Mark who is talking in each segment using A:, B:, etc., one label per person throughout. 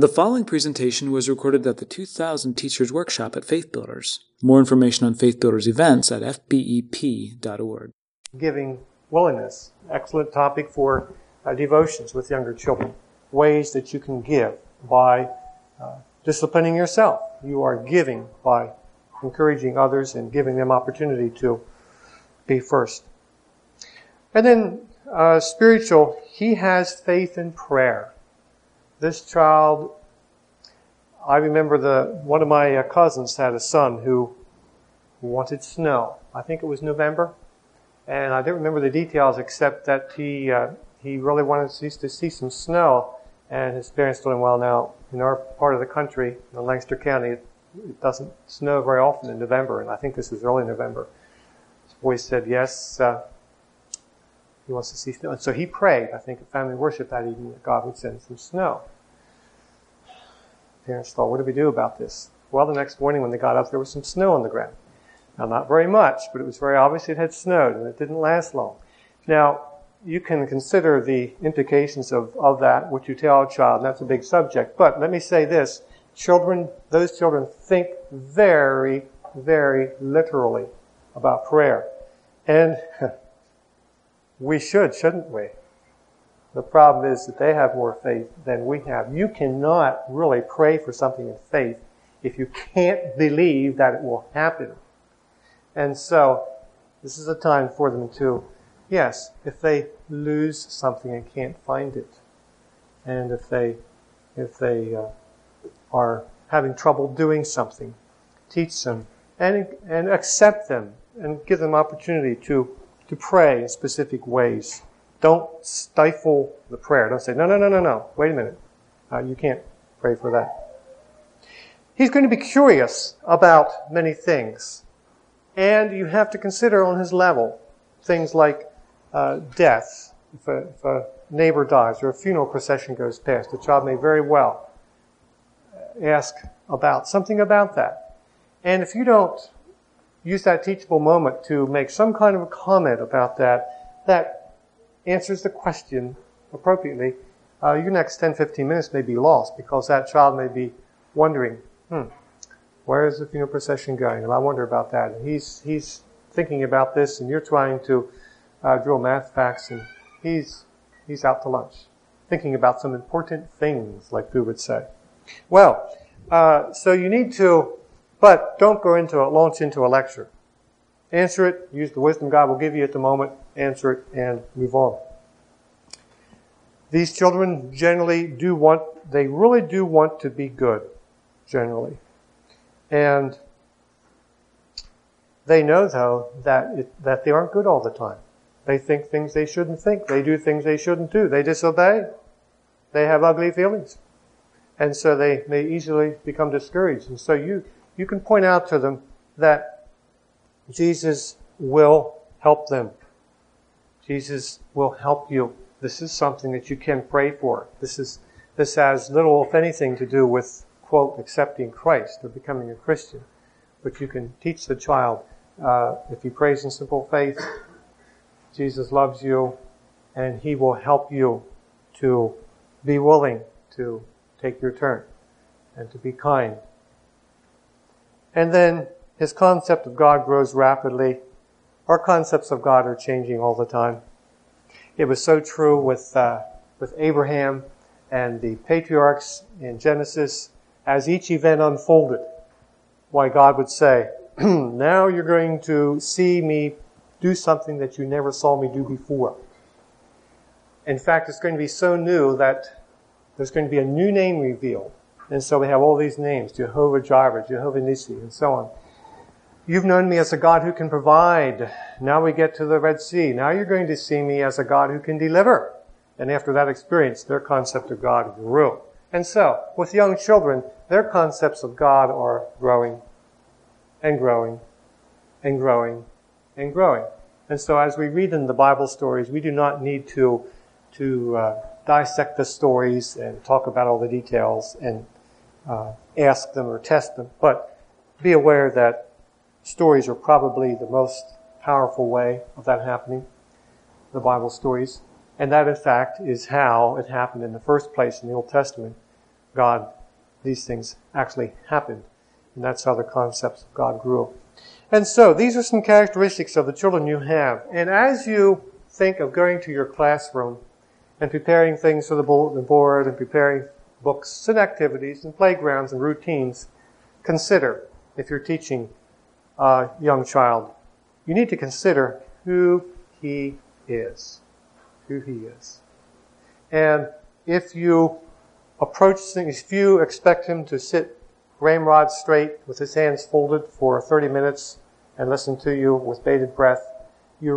A: The following presentation was recorded at the 2000 Teachers Workshop at Faith Builders. More information on Faith Builders events at fbep.org.
B: Giving willingness. Excellent topic for devotions with younger children. Ways that you can give by disciplining yourself. You are giving by encouraging others and giving them opportunity to be first. And then spiritual, he has faith in prayer. This child, I remember one of my cousins had a son who wanted snow. I think it was November. And I don't remember the details except that he really wanted to see some snow. And his parents told him, well, now, in our part of the country, in Lancaster County, it doesn't snow very often in November. And I think this was early November. His boy said, yes, he wants to see snow. And so he prayed, I think, at family worship that evening, that God would send some snow. Parents thought, what do we do about this? Well, the next morning when they got up, there was some snow on the ground. Now, not very much, but it was very obvious it had snowed, and it didn't last long. Now, you can consider the implications of that, what you tell a child, and that's a big subject. But let me say this, those children think very, very literally about prayer. And we shouldn't we? The problem is that they have more faith than we have. You cannot really pray for something in faith if you can't believe that it will happen. And so, this is a time for them to, yes, if they lose something and can't find it, and if they are having trouble doing something, teach them and accept them and give them opportunity to pray in specific ways. Don't stifle the prayer. Don't say, no. Wait a minute. You can't pray for that. He's going to be curious about many things. And you have to consider on his level things like death. If a neighbor dies or a funeral procession goes past, the child may very well ask about something about that. And if you don't use that teachable moment to make some kind of a comment about that answers the question appropriately, your next 10, 15 minutes may be lost because that child may be wondering, where is the funeral procession going? And I wonder about that. And he's thinking about this, and you're trying to drill math facts, and he's out to lunch, thinking about some important things, like Boo would say. Well, so you need to, but don't launch into a lecture. Answer it, use the wisdom God will give you at the moment, answer it, and move on. These children generally really do want to be good, generally. And they know, though, that they aren't good all the time. They think things they shouldn't think. They do things they shouldn't do. They disobey. They have ugly feelings. And so they may easily become discouraged. And so you can point out to them that Jesus will help them. Jesus will help you. This is something that you can pray for. This has little, if anything, to do with, quote, accepting Christ or becoming a Christian. But you can teach the child, if he prays in simple faith, Jesus loves you, and he will help you to be willing to take your turn and to be kind. And then his concept of God grows rapidly. Our concepts of God are changing all the time. It was so true with Abraham and the patriarchs in Genesis. As each event unfolded, why God would say, now you're going to see me do something that you never saw me do before. In fact, it's going to be so new that there's going to be a new name revealed. And so we have all these names, Jehovah Jireh, Jehovah Nissi, and so on. You've known me as a God who can provide. Now we get to the Red Sea. Now you're going to see me as a God who can deliver. And after that experience, their concept of God grew. And so, with young children, their concepts of God are growing and growing and growing and growing. And so as we read in the Bible stories, we do not need to dissect the stories and talk about all the details and ask them or test them. But be aware that stories are probably the most powerful way of that happening, the Bible stories. And that, in fact, is how it happened in the first place in the Old Testament God, these things actually happened. And that's how the concepts of God grew. And so, these are some characteristics of the children you have. And as you think of going to your classroom and preparing things for the bulletin board and preparing books and activities and playgrounds and routines, consider, if you're teaching a young child, you need to consider who he is. Who he is. And if you approach things, if you expect him to sit ramrod straight with his hands folded for 30 minutes and listen to you with bated breath, you're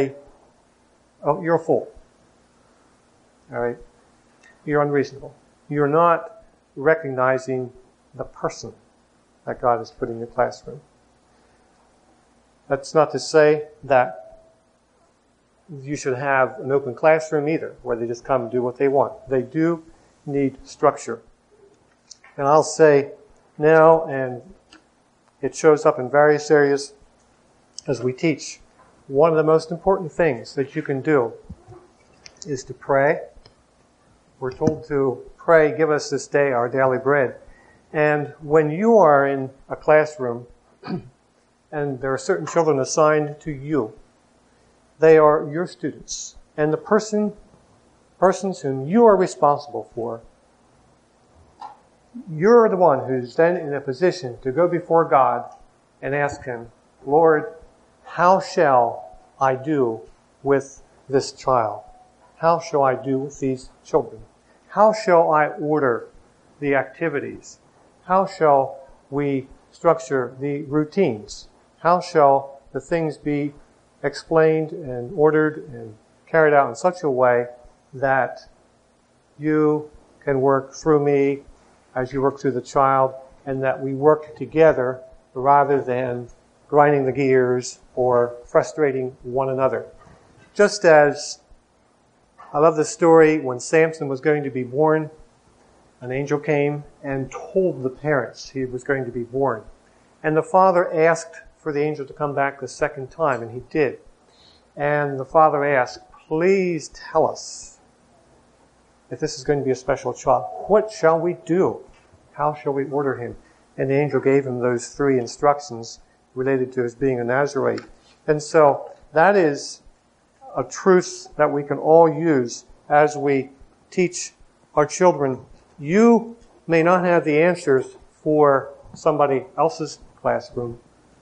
B: a fool. All right? You're unreasonable. You're not recognizing the person that God has put in your classroom. That's not to say that you should have an open classroom either, where they just come and do what they want. They do need structure. And I'll say now, and it shows up in various areas as we teach, one of the most important things that you can do is to pray. We're told to pray, give us this day our daily bread. And when you are in a classroom and there are certain children assigned to you, they are your students. And the persons whom you are responsible for, you're the one who's then in a position to go before God and ask Him, Lord, how shall I do with this child? How shall I do with these children? How shall I order the activities? How shall we structure the routines? How shall the things be explained and ordered and carried out in such a way that you can work through me as you work through the child, and that we work together rather than grinding the gears or frustrating one another. Just as I love the story when Samson was going to be born, an angel came and told the parents he was going to be born. And the father asked for the angel to come back the second time, and he did. And the father asked, please tell us if this is going to be a special child. What shall we do? How shall we order him? And the angel gave him those 3 instructions related to his being a Nazarite. And so that is a truth that we can all use as we teach our children. You may not have the answers for somebody else's classroom.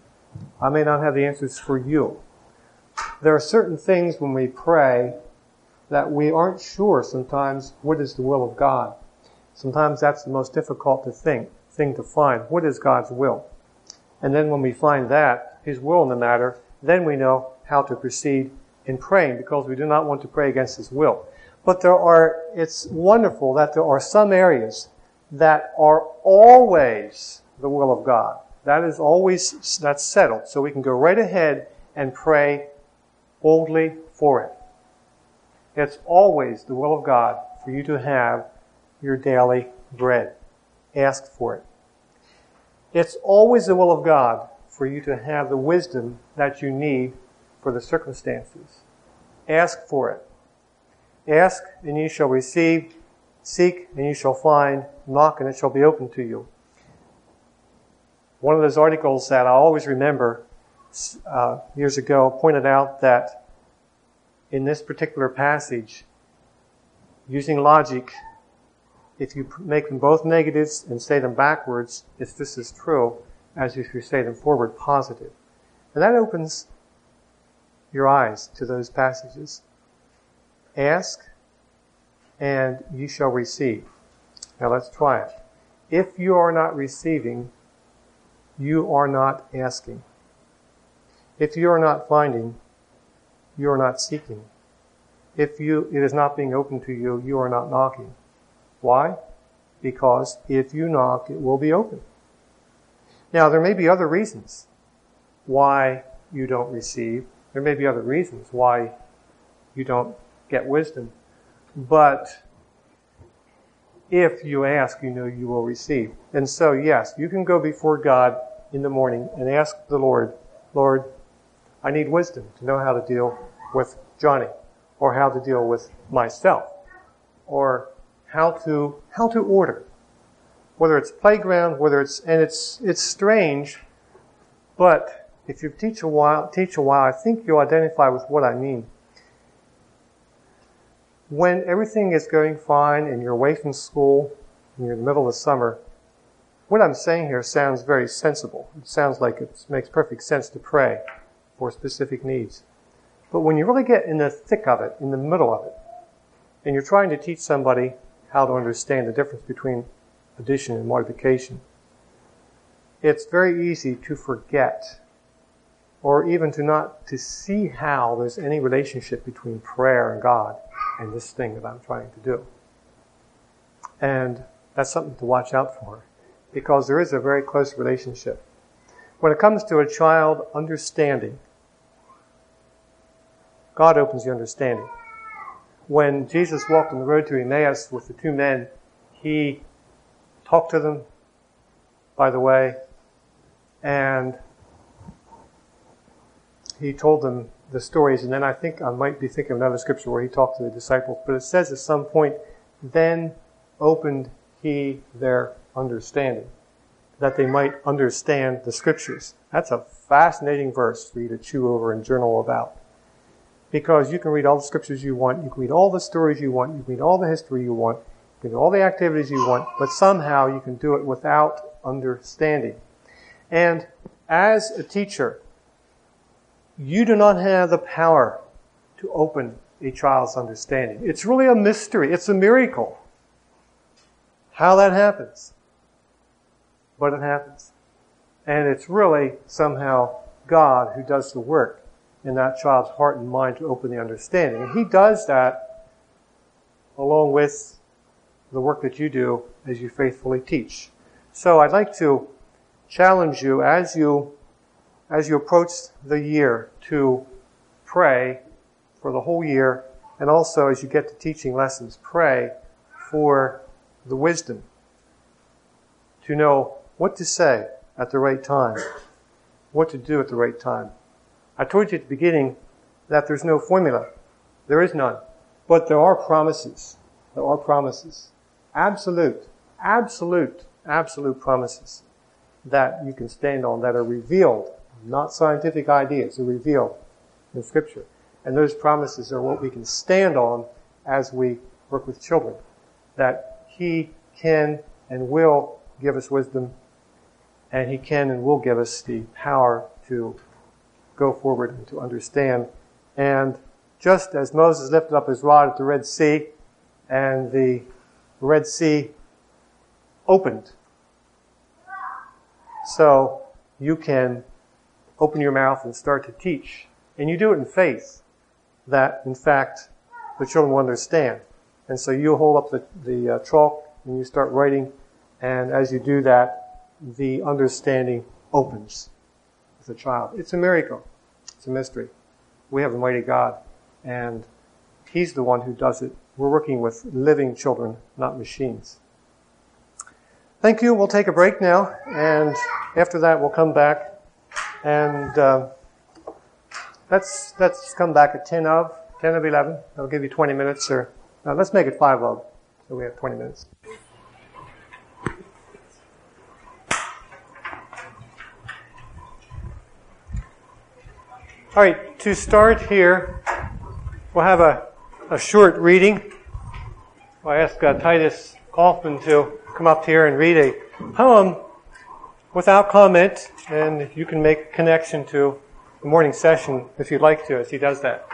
B: I may not have the answers for you. There are certain things when we pray that we aren't sure sometimes what is the will of God. Sometimes that's the most difficult thing to find. What is God's will? And then when we find that, His will in the matter, then we know how to proceed in praying, because we do not want to pray against His will. But it's wonderful that there are some areas that are always the will of God. That's settled. So we can go right ahead and pray boldly for it. It's always the will of God for you to have your daily bread. Ask for it. It's always the will of God for you to have the wisdom that you need for the circumstances. Ask for it. Ask and you shall receive. Seek and you shall find. Knock and it shall be opened to you. One of those articles that I always remember years ago pointed out that in this particular passage, using logic, if you make them both negatives and say them backwards, it's just as true as if you say them forward positive. And that opens your eyes to those passages. Ask, and you shall receive. Now let's try it. If you are not receiving, you are not asking. If you are not finding, you are not seeking. If it is not being opened to you, you are not knocking. Why? Because if you knock, it will be open. Now, there may be other reasons why you don't receive. There may be other reasons why you don't get wisdom. But if you ask, you know you will receive. And so, yes, you can go before God in the morning and ask the Lord, Lord, I need wisdom to know how to deal with Johnny, or how to deal with myself, or how to order whether it's playground, and it's strange, but if you teach a while, I think you'll identify with what I mean. When everything is going fine and you're away from school and you're in the middle of summer, what I'm saying here sounds very sensible. It sounds like it makes perfect sense to pray for specific needs. But when you really get in the thick of it, in the middle of it, and you're trying to teach somebody how to understand the difference between addition and multiplication, it's very easy to forget, or even to see how there's any relationship between prayer and God and this thing that I'm trying to do. And that's something to watch out for, because there is a very close relationship. When it comes to a child understanding, God opens the understanding. When Jesus walked on the road to Emmaus with the two men, he talked to them by the way, and he told them the stories, and then I think I might be thinking of another scripture where he talked to the disciples, but it says at some point, then opened he their understanding, that they might understand the scriptures. That's a fascinating verse for you to chew over and journal about. Because you can read all the scriptures you want, you can read all the stories you want, you can read all the history you want, you can do all the activities you want, but somehow you can do it without understanding. And as a teacher, you do not have the power to open a child's understanding. It's really a mystery. It's a miracle how that happens. But it happens. And it's really somehow God who does the work in that child's heart and mind to open the understanding. And He does that along with the work that you do as you faithfully teach. So I'd like to challenge you as you approach the year to pray for the whole year, and also as you get to teaching lessons, pray for the wisdom to know what to say at the right time, what to do at the right time. I told you at the beginning that there's no formula. There is none. But there are promises. There are promises. Absolute promises that you can stand on, that are revealed, not scientific ideas, they're revealed in Scripture. And those promises are what we can stand on as we work with children, that He can and will give us wisdom, and He can and will give us the power to go forward and to understand. And just as Moses lifted up his rod at the Red Sea, and the Red Sea opened, so you can open your mouth and start to teach. And you do it in faith that, in fact, the children will understand. And so you hold up the chalk and you start writing, and as you do that, the understanding opens with the child. It's a miracle. It's a mystery. We have a mighty God, and He's the one who does it. We're working with living children, not machines. Thank you. We'll take a break now, and after that we'll come back, and let's come back at 10 of 11. That'll give you 20 minutes, or let's make it 5 of, so we have 20 minutes. All right, to start here, we'll have a short reading. I asked Titus Kaufman to come up here and read a poem without comment, and you can make a connection to the morning session if you'd like to, as he does that.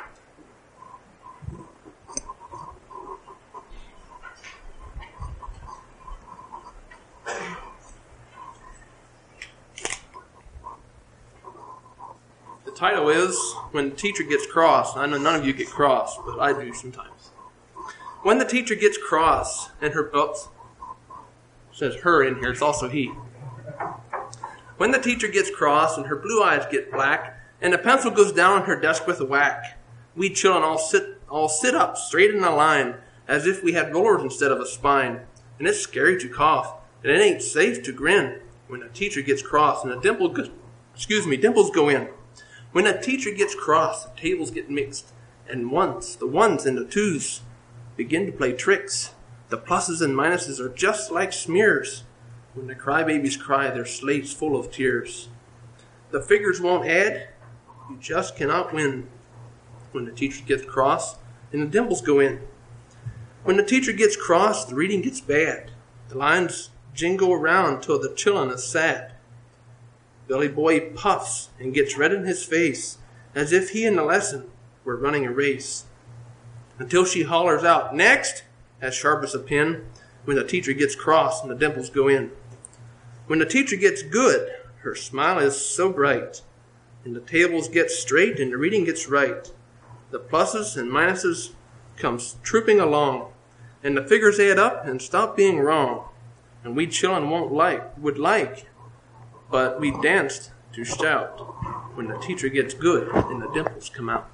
C: The title is When the Teacher Gets Cross. I know none of you get cross, but I do sometimes. When the teacher gets cross and her books, says her in here, it's also he. When the teacher gets cross and her blue eyes get black and the pencil goes down on her desk with a whack, we children all sit up straight in a line as if we had rollers instead of a spine. And it's scary to cough and it ain't safe to grin when a teacher gets cross and the dimples go in. When a teacher gets cross, the tables get mixed, and once the ones and the twos begin to play tricks. The pluses and minuses are just like smears. When the crybabies cry, their slates full of tears. The figures won't add. You just cannot win. When the teacher gets cross and the dimples go in. When the teacher gets cross, the reading gets bad. The lines jingle around till the chillin' is sad. Billy Boy puffs and gets red in his face, as if he and the lesson were running a race. Until she hollers out, "Next!" as sharp as a pin, when the teacher gets cross and the dimples go in. When the teacher gets good, her smile is so bright, and the tables get straight and the reading gets right. The pluses and minuses comes trooping along, and the figures add up and stop being wrong. And we chillin' would like, but we danced to shout when the teacher gets good and the dimples come out.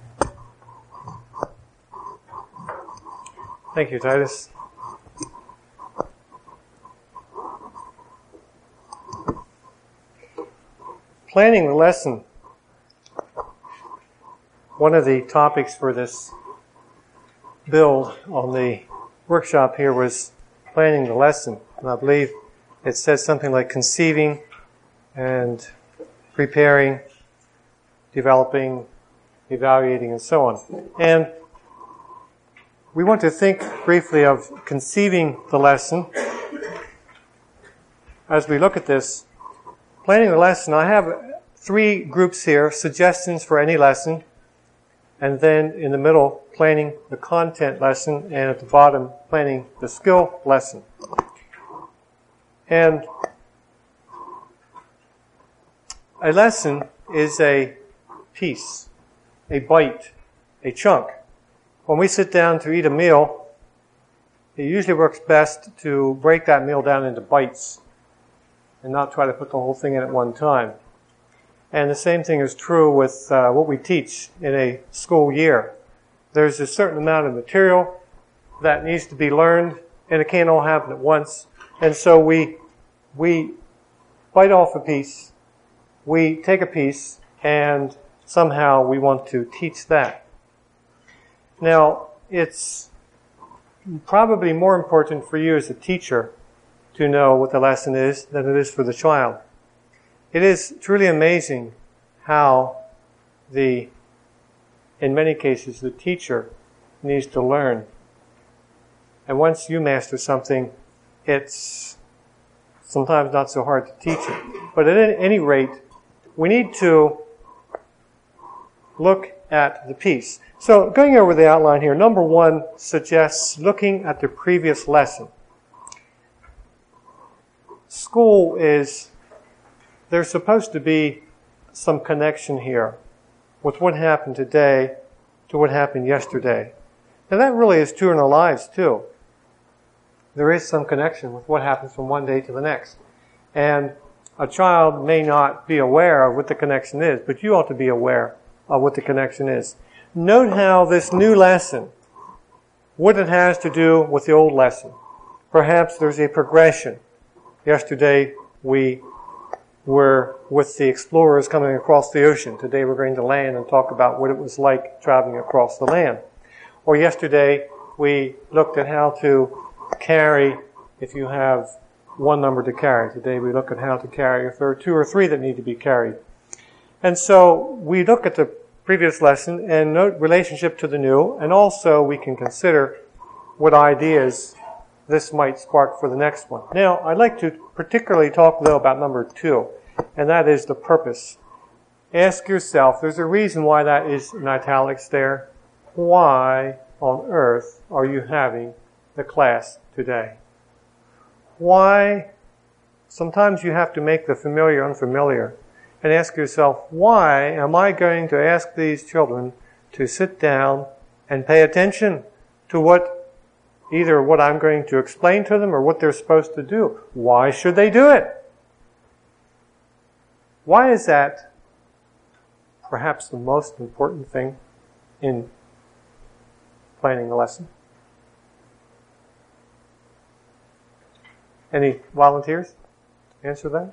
B: Thank you, Titus. Planning the lesson. One of the topics for this build on the workshop here was planning the lesson. And I believe it says something like conceiving and preparing, developing, evaluating, and so on. And we want to think briefly of conceiving the lesson. As we look at this, planning the lesson, I have 3 groups here, suggestions for any lesson, and then in the middle, planning the content lesson, and at the bottom, planning the skill lesson. And a lesson is a piece, a bite, a chunk. When we sit down to eat a meal, it usually works best to break that meal down into bites and not try to put the whole thing in at one time. And the same thing is true with what we teach in a school year. There's a certain amount of material that needs to be learned, and it can't all happen at once. And so we bite off a piece, we take a piece, and somehow we want to teach that. Now, it's probably more important for you as a teacher to know what the lesson is than it is for the child. It is truly amazing how in many cases, the teacher needs to learn. And once you master something, it's sometimes not so hard to teach it. But at any rate, we need to look at the piece. So going over the outline here, number 1 suggests looking at the previous lesson. School there's supposed to be some connection here with what happened today to what happened yesterday. And that really is true in our lives too. There is some connection with what happens from one day to the next. And a child may not be aware of what the connection is, but you ought to be aware of what the connection is. Note how this new lesson, what it has to do with the old lesson. Perhaps there's a progression. Yesterday we were with the explorers coming across the ocean. Today we're going to land and talk about what it was like traveling across the land. Or yesterday we looked at how to carry if you have one number to carry. Today we look at how to carry if there are 2 or 3 that need to be carried. And so we look at the previous lesson and note relationship to the new, and also we can consider what ideas this might spark for the next one. Now, I'd like to particularly talk, though, about number 2, and that is the purpose. Ask yourself, there's a reason why that is in italics there. Why on earth are you having the class today? Why? Sometimes you have to make the familiar unfamiliar and ask yourself, why am I going to ask these children to sit down and pay attention to either what I'm going to explain to them or what they're supposed to do? Why should they do it? Why is that perhaps the most important thing in planning a lesson? Any volunteers? Answer that?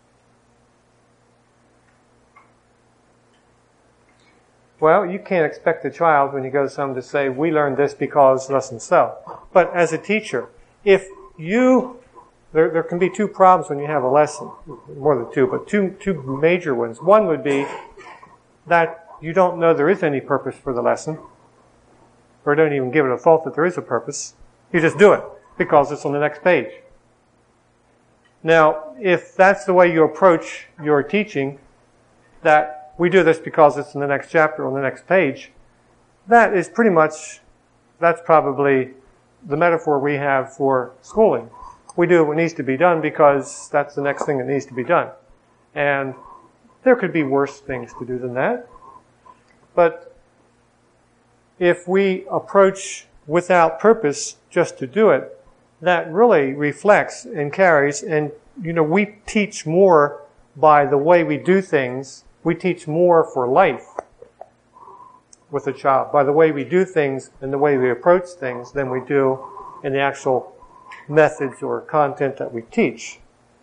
B: Well, you can't expect a child when you go to someone to say, we learned this because thus and so. But as a teacher, if you there can be two problems when you have a lesson. More than two, but two major ones. One would be that you don't know there is any purpose for the lesson, or don't even give it a thought that there is a purpose. You just do it because it's on the next page. Now, if that's the way you approach your teaching, that we do this because it's in the next chapter on the next page, that's probably the metaphor we have for schooling. We do what needs to be done because that's the next thing that needs to be done. And there could be worse things to do than that. But if we approach without purpose just to do it, that really reflects and carries, and we teach more by the way we do things. We teach more for life with a child by the way we do things and the way we approach things than we do in the actual methods or content that we teach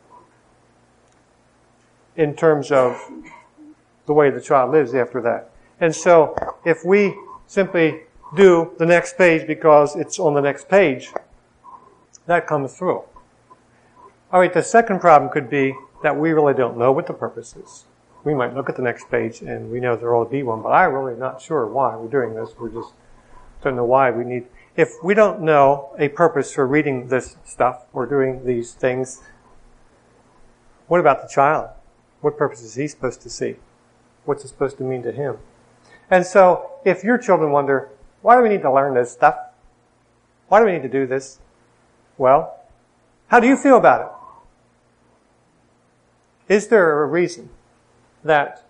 B: in terms of the way the child lives after that. And so if we simply do the next page because it's on the next page, that comes through. All right, the second problem could be that we really don't know what the purpose is. We might look at the next page and we know there ought to be one, but I'm really not sure why we're doing this. We just don't know why we need. If we don't know a purpose for reading this stuff or doing these things, what about the child? What purpose is he supposed to see? What's it supposed to mean to him? And so, if your children wonder, why do we need to learn this stuff? Why do we need to do this? Well, how do you feel about it? Is there a reason that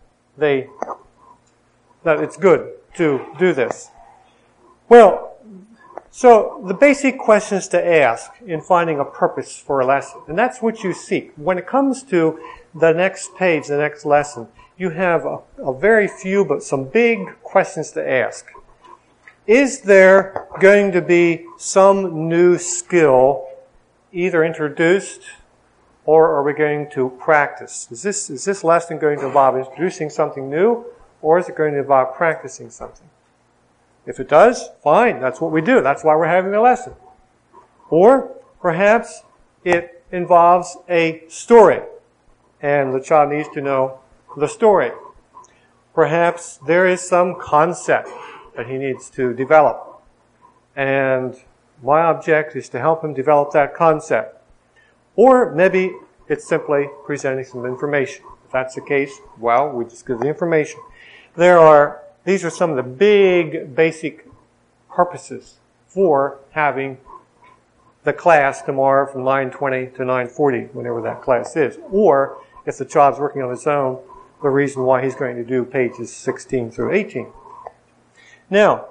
B: it's good to do this? Well, so the basic questions to ask in finding a purpose for a lesson, and that's what you seek. When it comes to the next page, the next lesson, you have a very few but some big questions to ask. Is there going to be some new skill either introduced or are we going to practice? Is this lesson going to involve introducing something new, or is it going to involve practicing something? If it does, fine, that's what we do. That's why we're having the lesson. Or perhaps it involves a story, and the child needs to know the story. Perhaps there is some concept that he needs to develop, and my object is to help him develop that concept. Or maybe it's simply presenting some information. If that's the case, well, we just give the information. These are some of the big, basic purposes for having the class tomorrow from 9:20 to 9:40, whenever that class is. Or, if the child's working on his own, the reason why he's going to do pages 16 through 18. Now,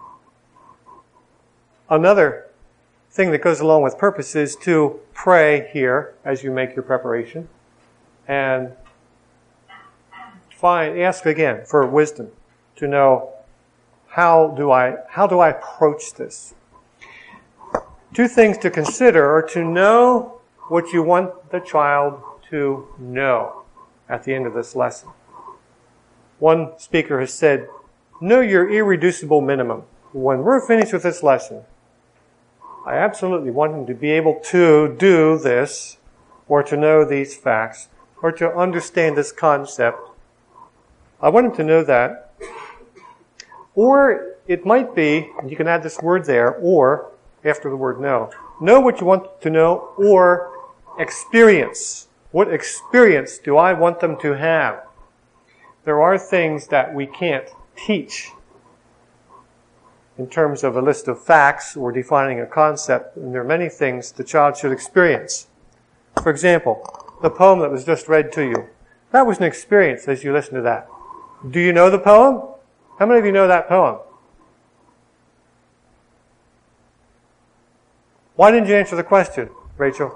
B: another thing that goes along with purpose is to pray here as you make your preparation and ask again for wisdom to know how do I approach this. Two things to consider are to know what you want the child to know at the end of this lesson. One speaker has said, know your irreducible minimum. When we're finished with this lesson, I absolutely want him to be able to do this, or to know these facts, or to understand this concept. I want him to know that. Or it might be, and you can add this word there, or, after the word know. Know what you want to know, or experience. What experience do I want them to have? There are things that we can't teach in terms of a list of facts or defining a concept, and there are many things the child should experience. For example, the poem that was just read to you. That was an experience as you listen to that. Do you know the poem? How many of you know that poem? Why didn't you answer the question, Rachel?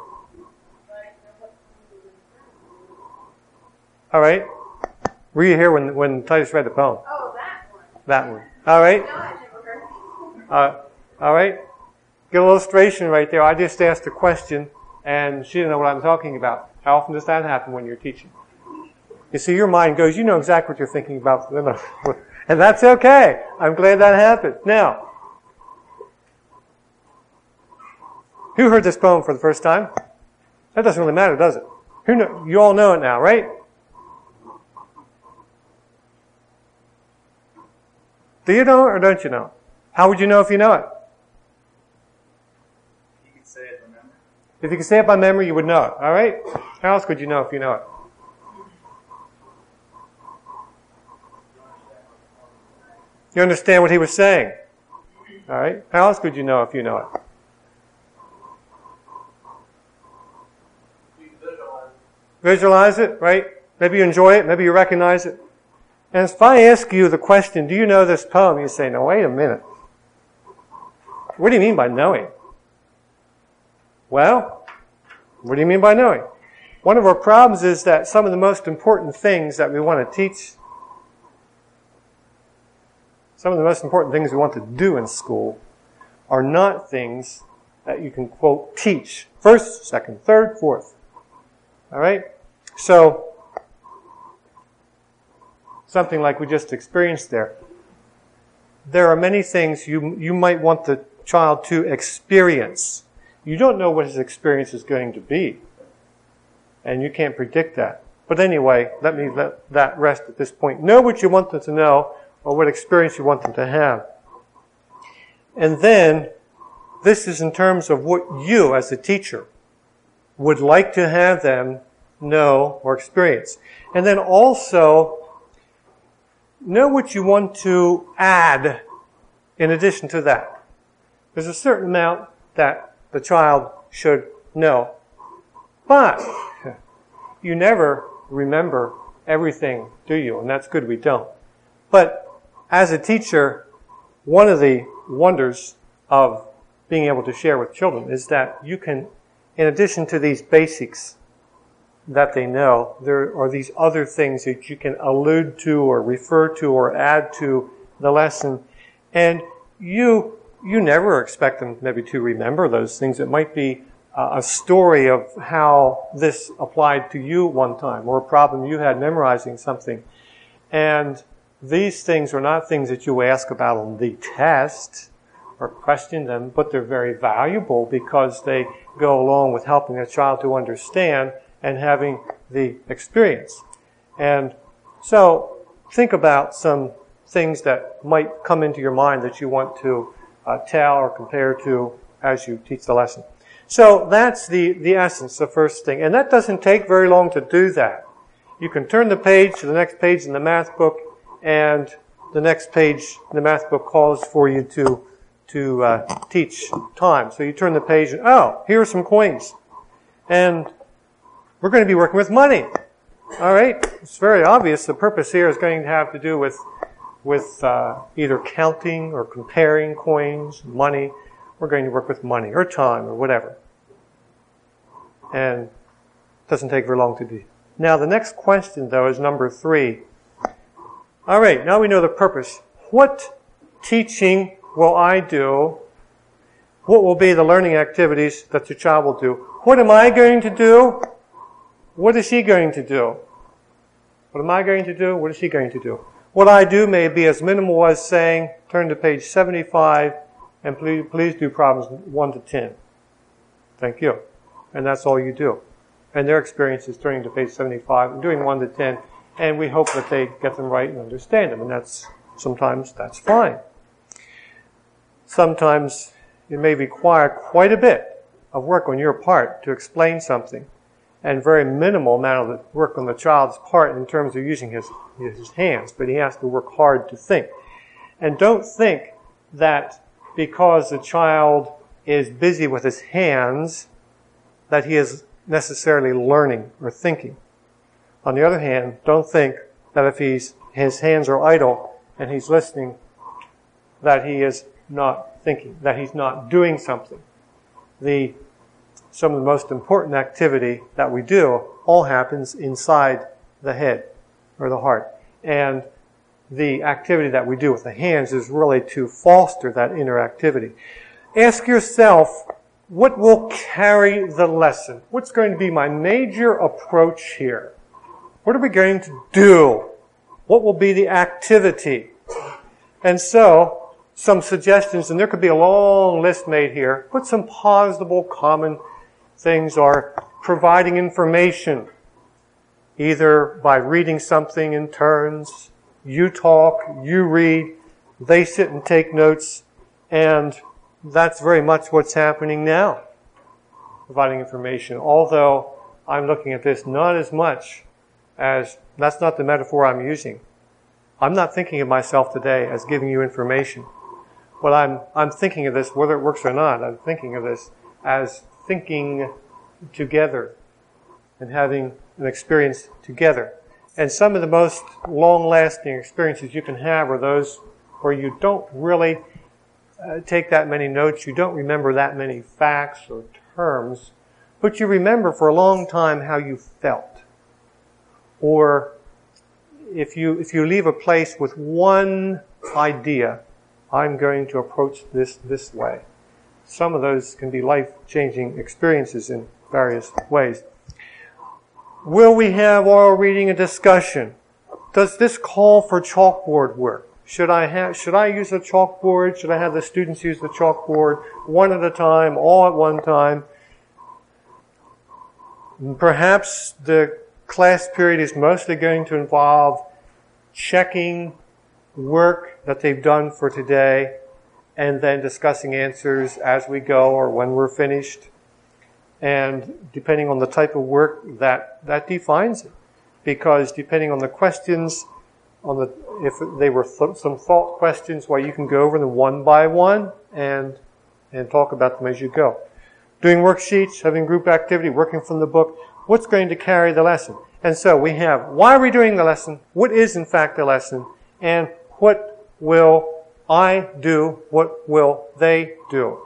B: All right. Were you here when Titus read the poem?
D: Oh, that one.
B: That one. All right.
D: No, I've never heard.
B: All right. Get an illustration right there. I just asked a question, and she didn't know what I'm talking about. How often does that happen when you're teaching? You see, your mind goes, you know exactly what you're thinking about. And that's okay. I'm glad that happened. Now, who heard this poem for the first time? That doesn't really matter, does it? You all know it now, right? Do you know it or don't you know? How would you know if you know it?
E: You can say it from memory.
B: If you can say it by memory, you would know it. All right? How else could you know if you know it? You understand what he was saying. All right? How else could you know if you know it? Visualize it, right? Maybe you enjoy it. Maybe you recognize it. And if I ask you the question, do you know this poem? You say, no, wait a minute. What do you mean by knowing? Well, what do you mean by knowing? One of our problems is that some of the most important things that we want to teach, some of the most important things we want to do in school are not things that you can, quote, teach. First, second, third, fourth. All right? So, something like we just experienced there. There are many things you might want the child to experience. You don't know what his experience is going to be. And you can't predict that. But anyway, let that rest at this point. Know what you want them to know or what experience you want them to have. And then, this is in terms of what you, as a teacher, would like to have them know or experience. And then also, know what you want to add in addition to that. There's a certain amount that the child should know. But you never remember everything, do you? And that's good we don't. But as a teacher, one of the wonders of being able to share with children is that you can, in addition to these basics that they know, there are these other things that you can allude to or refer to or add to the lesson. And you never expect them maybe to remember those things. It might be a story of how this applied to you one time or a problem you had memorizing something. And these things are not things that you ask about on the test or question them, but they're very valuable because they go along with helping a child to understand and having the experience. And so think about some things that might come into your mind that you want to tell or compare to as you teach the lesson. So that's the essence, the first thing. And that doesn't take very long to do that. You can turn the page to the next page in the math book, and the next page in the math book calls for you to teach time. So you turn the page and, oh, here are some coins. And we're going to be working with money. All right? It's very obvious. The purpose here is going to have to do with either counting or comparing coins, money. We're going to work with money or time or whatever. And it doesn't take very long to do. Now, the next question, though, is number 3. All right, now we know the purpose. What teaching will I do? What will be the learning activities that the child will do? What am I going to do? What is he going to do? What am I going to do? What is he going to do? What I do may be as minimal as saying, turn to page 75, and please do problems 1 to 10. Thank you. And that's all you do. And their experience is turning to page 75 and doing 1 to 10, and we hope that they get them right and understand them. And sometimes that's fine. Sometimes it may require quite a bit of work on your part to explain something, and very minimal amount of work on the child's part in terms of using his hands, but he has to work hard to think. And don't think that because the child is busy with his hands that he is necessarily learning or thinking. On the other hand, don't think that if his hands are idle and he's listening, that he is not thinking, that he's not doing something. Some of the most important activity that we do all happens inside the head or the heart. And the activity that we do with the hands is really to foster that inner activity. Ask yourself, what will carry the lesson? What's going to be my major approach here? What are we going to do? What will be the activity? And so, some suggestions, and there could be a long list made here, but some possible common things are providing information, either by reading something in turns, you talk, you read, they sit and take notes, and that's very much what's happening now, providing information. Although I'm looking at this not as much as, that's not the metaphor I'm using. I'm not thinking of myself today as giving you information. But I'm thinking of this, whether it works or not, I'm thinking of this as thinking together and having an experience together. And some of the most long-lasting experiences you can have are those where you don't really take that many notes, you don't remember that many facts or terms, but you remember for a long time how you felt. Or if you leave a place with one idea, I'm going to approach this way. Some of those can be life-changing experiences in various ways. Will we have oral reading and discussion? Does this call for chalkboard work? Should I use a chalkboard? Should I have the students use the chalkboard one at a time, all at one time? Perhaps the class period is mostly going to involve checking work that they've done for today and then discussing answers as we go or when we're finished. And depending on the type of work, that defines it. Because depending on the questions, if they were some thought questions, well, you can go over them one by one and talk about them as you go. Doing worksheets, having group activity, working from the book, what's going to carry the lesson? And so we have, why are we doing the lesson? What is in fact the lesson? And what will I do? What will they do?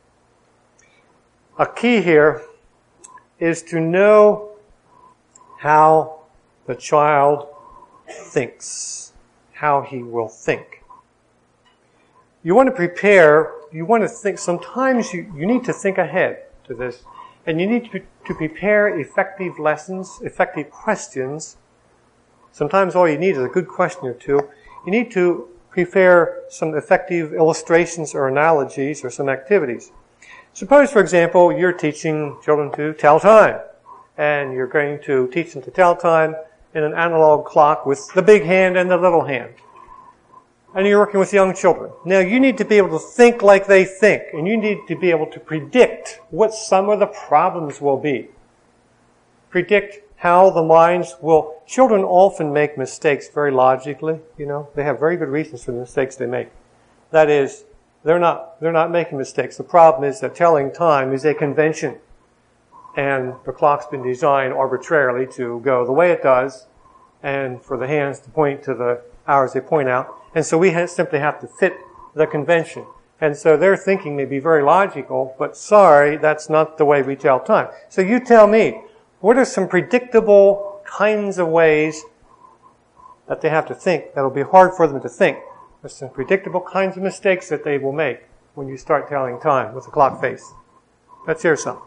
B: A key here is to know how the child thinks, how he will think. You want to prepare, you want to think, sometimes you need to think ahead to this, and you need to prepare effective lessons, effective questions. Sometimes all you need is a good question or two. You need to prepare some effective illustrations or analogies or some activities. Suppose, for example, you're teaching children to tell time, and you're going to teach them to tell time in an analog clock with the big hand and the little hand. And you're working with young children. Now, you need to be able to think like they think, and you need to be able to predict what some of the problems will be. Predict how the minds will... Children often make mistakes very logically, They have very good reasons for the mistakes they make. That is, they're not making mistakes. The problem is that telling time is a convention. And the clock's been designed arbitrarily to go the way it does, and for the hands to point to the hours they point out. And so we simply have to fit the convention. And so their thinking may be very logical, but sorry, that's not the way we tell time. So you tell me, what are some predictable kinds of ways that they have to think that'll be hard for them to think? There's some predictable kinds of mistakes that they will make when you start telling time with the clock face. Let's hear some.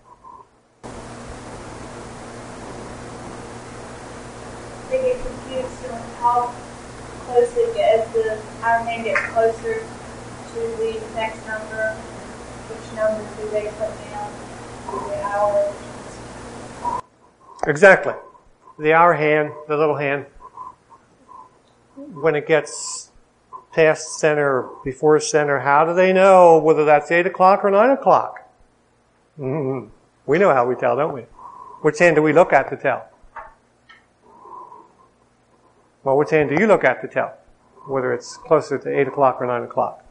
D: They get confused on how close it gets, as the hour hand gets closer to the next number. Which number do they put down to the hour?
B: Exactly. The hour hand, the little hand, when it gets past center or before center, how do they know whether that's 8 o'clock or 9 o'clock? Mm-hmm. We know how we tell, don't we? Which hand do we look at to tell? Well, which hand do you look at to tell whether it's closer to 8 o'clock or 9 o'clock?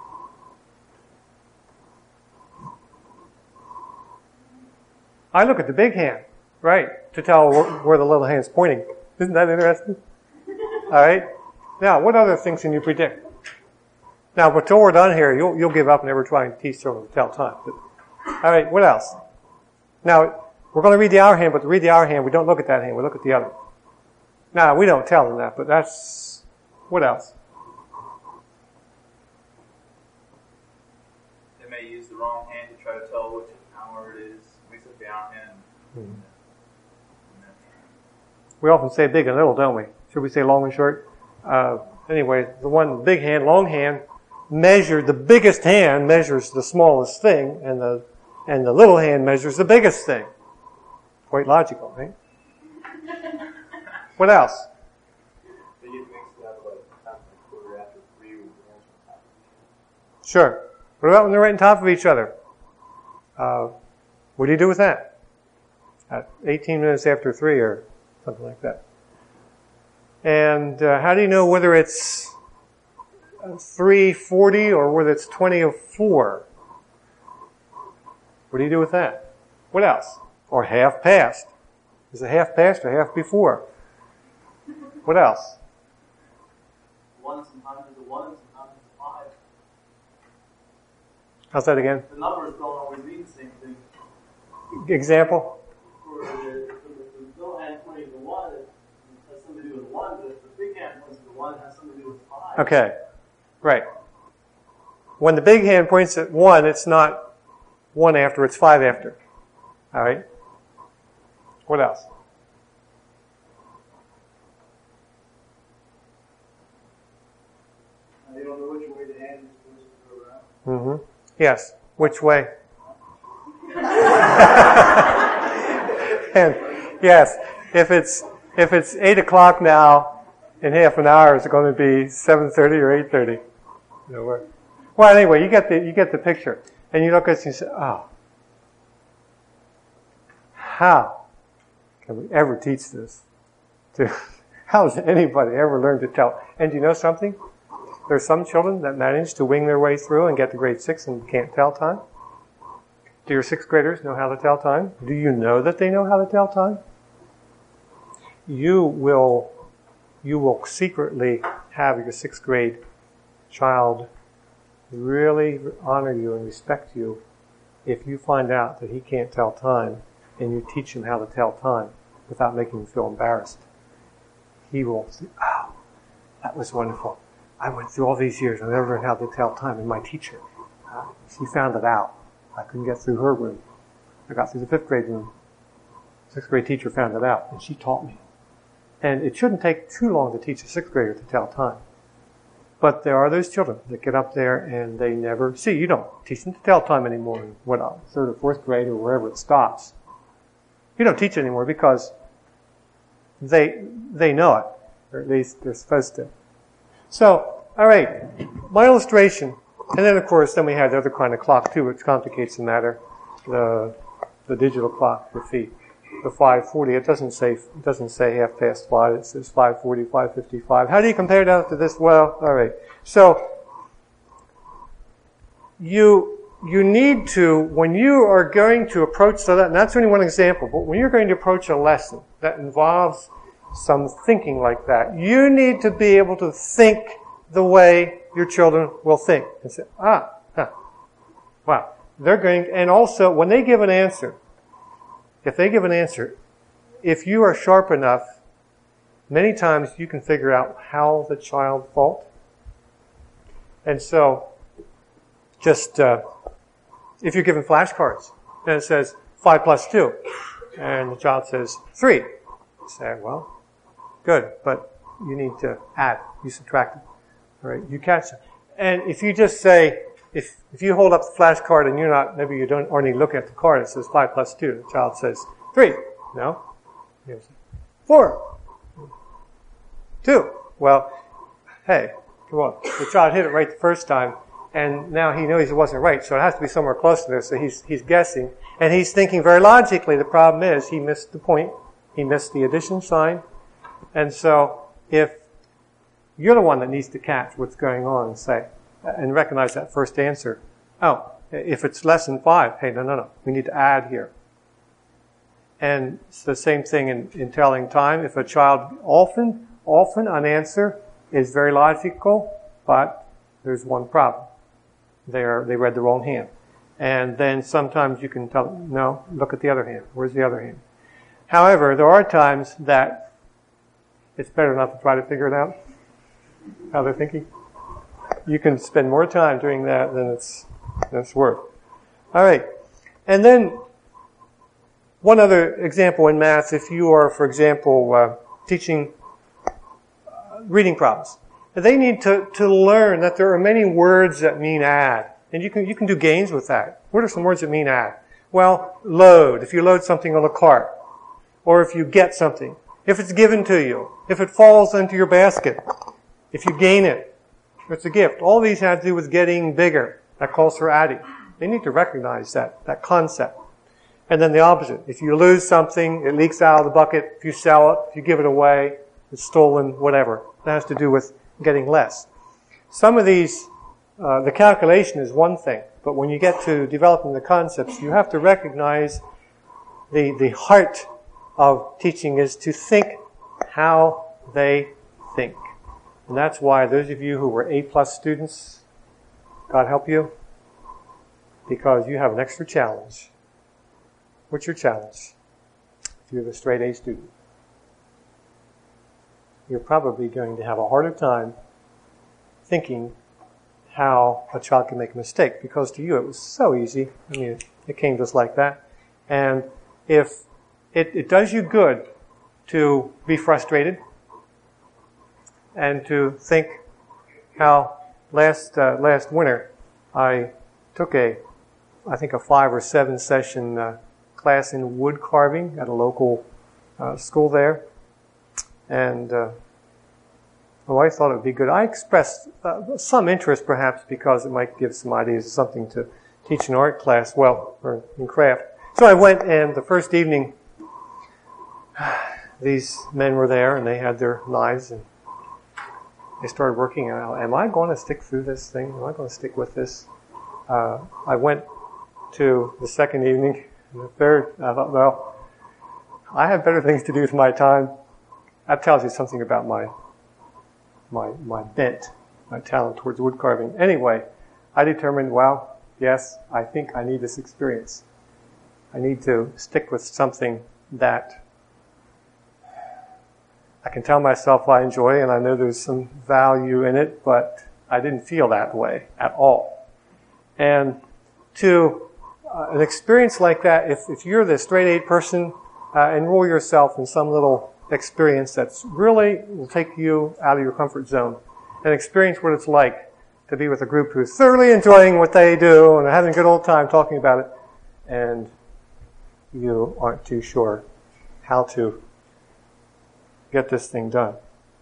B: I look at the big hand, right, to tell where the little hand's pointing. Isn't that interesting? All right. Now, what other things can you predict? Now, before we're done here, you'll give up and never try and teach children to tell time. But, all right, what else? Now, we're going to read the hour hand, but to read the hour hand, we don't look at that hand, we look at the other. Now, we don't tell them that, but that's... What else?
E: They may use the wrong hand to try to tell which hour it is. Mix up the hour hand.
B: Mm-hmm. We often say big and little, don't we? Should we say long and short? Anyway, the one big hand, long hand, the biggest hand measures the smallest thing, and the little hand measures the biggest thing. quite logical, right? What else?
E: They get mixed up like half a quarter after 3 with the hands on top.
B: Sure. What about when they're right on top of each other? What do you do with that? At 18 minutes after 3 or something like that. And how do you know whether it's 3:40 or whether it's 20:04? What do you do with that? What else? Or half past. Is it half past or half before? What else?
E: 1 sometimes is a 1, sometimes it's a 5.
B: How's that again?
E: The numbers don't always mean the same thing.
B: Example?
E: For the little hand pointing to 1, it has something to do with 1, but if the big hand points to 1, it has something to do with 5.
B: Okay. Right. When the big hand points at 1, it's not 1 after, it's 5 after. All right? What else?
E: They don't know which way the hand is supposed to go around.
B: Mm-hmm. Yes. Which way? And yes, if it's 8 o'clock now, in half an hour, is it going to be 7:30 or 8:30? No. Well, anyway, you get the picture, and you look at it and you say, "Oh, how can we ever teach this? How has anybody ever learned to tell?" And do you know something? There are some children that manage to wing their way through and get to grade 6 and can't tell time. Do your 6th graders know how to tell time? Do you know that they know how to tell time? You will secretly have your 6th grade child really honor you and respect you if you find out that he can't tell time and you teach him how to tell time without making him feel embarrassed. He will say, "Oh, that was wonderful. I went through all these years and I never learned how to tell time, and my teacher, she found it out. I couldn't get through her room. I got through the 5th grade room. 6th grade teacher found it out, and she taught me." And it shouldn't take too long to teach a 6th grader to tell time. But there are those children that get up there and they never see. You don't teach them to tell time anymore in 3rd or 4th grade or wherever it stops. You don't teach it anymore because they know it, or at least they're supposed to. So, all right, my illustration, and then of course, then we had the other kind of clock too, which complicates the matter, the digital clock with the 5:40. It doesn't say 5:30. It says 5:40, 5:55. How do you compare that to this? Well, all right. So you need to, when you are going to approach, so that, and that's only one example, but when you're going to approach a lesson that involves some thinking like that, you need to be able to think the way your children will think. And say, wow. They're going, and also when they give an answer, if you are sharp enough, many times you can figure out how the child thought. And so, just, if you're given flashcards, and it says 5 plus 2, and the child says 3, you say, well, good, but you need to add, you subtract it. All right, you catch it. And if you just say, if you hold up the flashcard and maybe you don't already look at the card, it says 5 plus 2, the child says 3. No? 4. 2. Well, hey, come on. The child hit it right the first time, and now he knows it wasn't right, so it has to be somewhere close to there, so he's guessing. And he's thinking very logically. The problem is he missed the point. He missed the addition sign. And so if you're the one that needs to catch what's going on and recognize that first answer, oh, if it's less than 5, hey, no, we need to add here. And it's the same thing in telling time. If a child, often an answer is very logical, but there's one problem. They read the wrong hand. And then sometimes you can tell them, no, look at the other hand. Where's the other hand? However, there are times that it's better not to try to figure it out, how they're thinking. You can spend more time doing that than it's worth. All right. And then one other example in math, if you are, for example, teaching reading problems, they need to learn that there are many words that mean add. And you can do games with that. What are some words that mean add? Well, load. If you load something on a cart, or if you get something, if it's given to you, if it falls into your basket, if you gain it, if it's a gift. All these have to do with getting bigger. That calls for adding. They need to recognize that concept. And then the opposite. If you lose something, it leaks out of the bucket. If you sell it, if you give it away, it's stolen, whatever. That has to do with getting less. Some of these, the calculation is one thing, but when you get to developing the concepts, you have to recognize the heart of teaching is to think how they think. And that's why those of you who were A+ students, God help you, because you have an extra challenge. What's your challenge? If you're the straight A student, you're probably going to have a harder time thinking how a child can make a mistake, because to you it was so easy. I mean, it came just like that. And if it does you good to be frustrated and to think how last winter I took a 5 or 7 session class in wood carving at a local school there, and I thought it would be good. I expressed some interest, perhaps because it might give some ideas of something to teach in art class, or in craft. So I went, and the first evening, these men were there, and they had their knives, and they started working out. Am I going to stick through this thing? Am I going to stick with this? I went to the second evening, and the third. I thought, well, I have better things to do with my time. That tells you something about my bent, my talent towards wood carving. Anyway, I determined, well, yes, I think I need this experience. I need to stick with something that I can tell myself I enjoy, and I know there's some value in it, but I didn't feel that way at all. And to an experience like that, if you're the straight A person, enroll yourself in some little experience that's really will take you out of your comfort zone and experience what it's like to be with a group who's thoroughly enjoying what they do and having a good old time talking about it, and you aren't too sure how to get this thing done.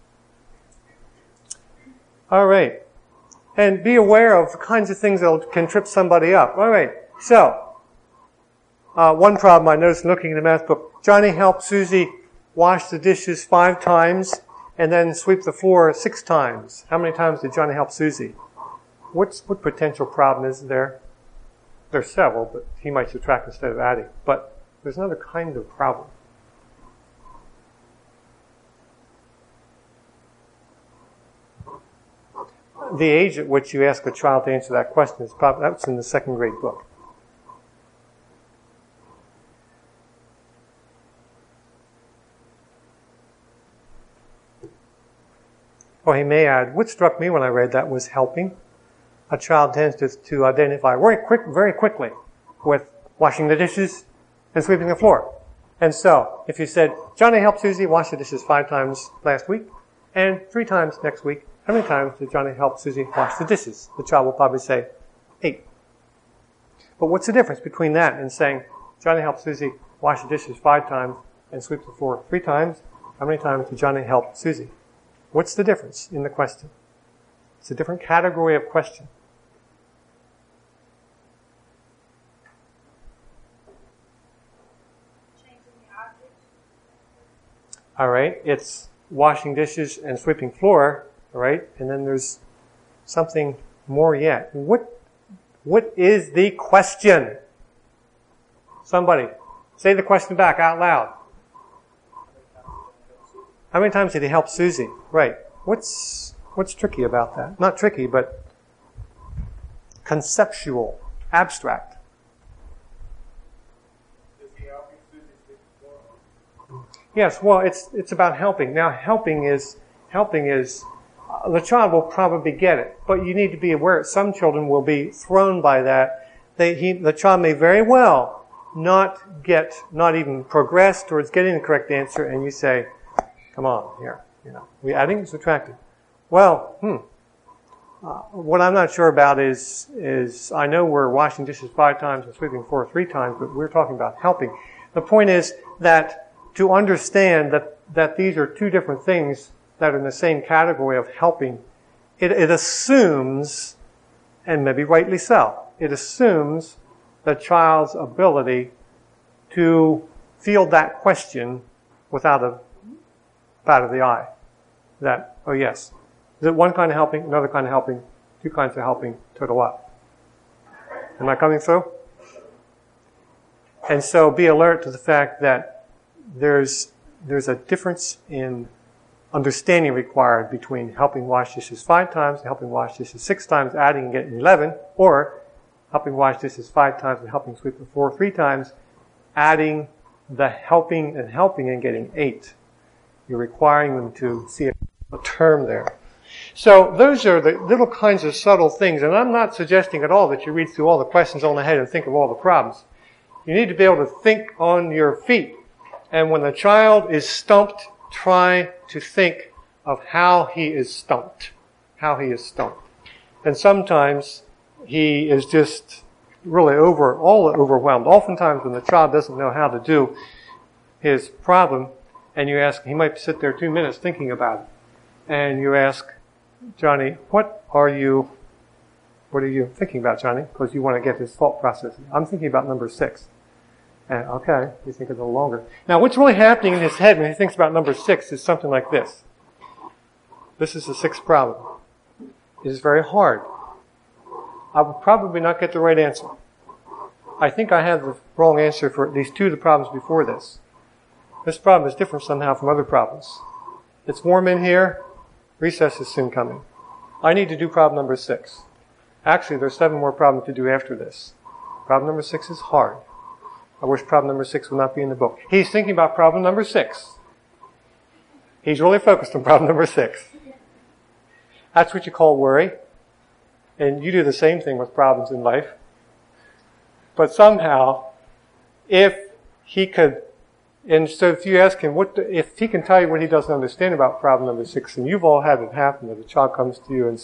B: All right. And be aware of the kinds of things that can trip somebody up. All right. So, one problem I noticed looking in the math book, Johnny helped Susie wash the dishes 5 times and then sweep the floor 6 times. How many times did Johnny help Susie? What potential problem is there? There's several, but he might subtract instead of adding. But there's another kind of problem. The age at which you ask a child to answer that question is probably, that's in the 2nd grade book. Or he may add, what struck me when I read that was helping. A child tends to identify very quickly with washing the dishes and sweeping the floor. And so, if you said, Johnny helped Susie wash the dishes 5 times last week and 3 times next week, how many times did Johnny help Susie wash the dishes? The child will probably say 8. But what's the difference between that and saying, Johnny helped Susie wash the dishes 5 times and sweep the floor 3 times? How many times did Johnny help Susie? What's the difference in the question? It's a different category of question.
D: Changing the object.
B: All right, it's washing dishes and sweeping floor, all right? And then there's something more yet. What is the question? Somebody, say the question back out loud. How many times did he help Susie? Right. What's tricky about that? Not tricky, but conceptual, abstract. Yes, well, it's about helping. Now, helping is the child will probably get it, but you need to be aware. Some children will be thrown by that. The child may very well not even progress towards getting the correct answer, and you say, "Come on, here, we adding or subtracting?" Well, what I'm not sure about is I know we're washing dishes 5 times and sweeping the floor 3 times, but we're talking about helping. The point is that to understand that these are two different things that are in the same category of helping, it assumes, and maybe rightly so, it assumes the child's ability to field that question without a bat of the eye. That, oh yes, is it one kind of helping, another kind of helping, two kinds of helping, total up? Am I coming through? And so be alert to the fact that there's a difference in understanding required between helping wash dishes 5 times and helping wash dishes 6 times, adding and getting 11, or helping wash dishes 5 times and helping sweep the floor 3 times, adding the helping and getting 8. You're requiring them to see a term there. So those are the little kinds of subtle things, and I'm not suggesting at all that you read through all the questions on the head and think of all the problems. You need to be able to think on your feet. And when the child is stumped, try to think of how he is stumped. How he is stumped. And sometimes he is just really overwhelmed. Oftentimes when the child doesn't know how to do his problem, and you ask, he might sit there 2 minutes thinking about it. And you ask, Johnny, what are you thinking about, Johnny? Because you want to get his thought process. I'm thinking about number 6. And okay, you think a little longer. Now, what's really happening in his head when he thinks about number 6 is something like this. This is the 6th problem. It is very hard. I will probably not get the right answer. I think I have the wrong answer for at least 2 of the problems before this. This problem is different somehow from other problems. It's warm in here. Recess is soon coming. I need to do problem number 6. Actually, there's 7 more problems to do after this. Problem number 6 is hard. I wish problem number 6 would not be in the book. He's thinking about problem number 6. He's really focused on problem number 6. That's what you call worry. And you do the same thing with problems in life. But somehow, if he could, and so if you ask him, if he can tell you what he doesn't understand about problem number 6, and you've all had it happen, that a child comes to you and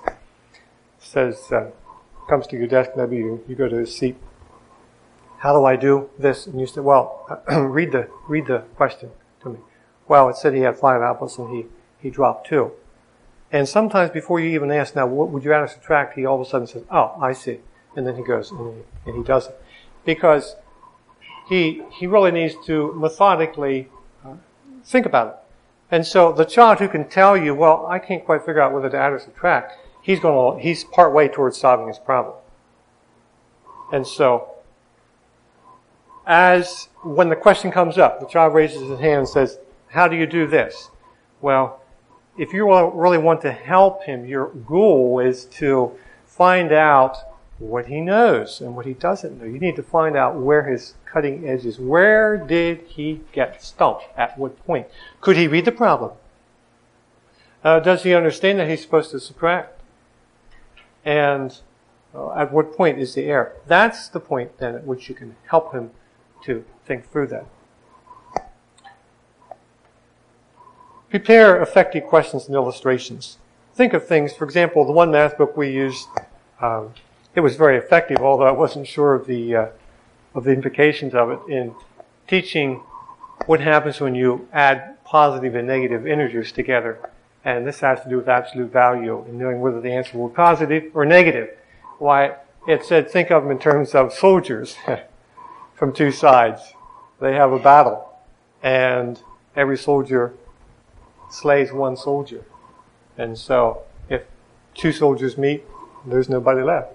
B: comes to your desk, maybe you go to his seat, how do I do this? And you say, well, read the question to me. Well, it said he had 5 apples and he dropped 2. And sometimes before you even ask, now, what would you add or subtract? He all of a sudden says, oh, I see. And then he goes and he does it. Because he really needs to methodically think about it. And so the child who can tell you, well, I can't quite figure out whether to add or subtract, he's part way towards solving his problem. And so, when the question comes up, the child raises his hand and says, how do you do this? Well, if you really want to help him, your goal is to find out what he knows and what he doesn't know. You need to find out where his cutting edge is. Where did he get stumped? At what point? Could he read the problem? Does he understand that he's supposed to subtract? And at what point is the error? That's the point then at which you can help him to think through that. Prepare effective questions and illustrations. Think of things, for example, the one math book we used, it was very effective, although I wasn't sure of the implications of it in teaching what happens when you add positive and negative integers together. And this has to do with absolute value and knowing whether the answer will be positive or negative. Why, it said think of them in terms of soldiers from 2 sides. They have a battle, and every soldier slays 1 soldier. And so, if 2 soldiers meet, there's nobody left.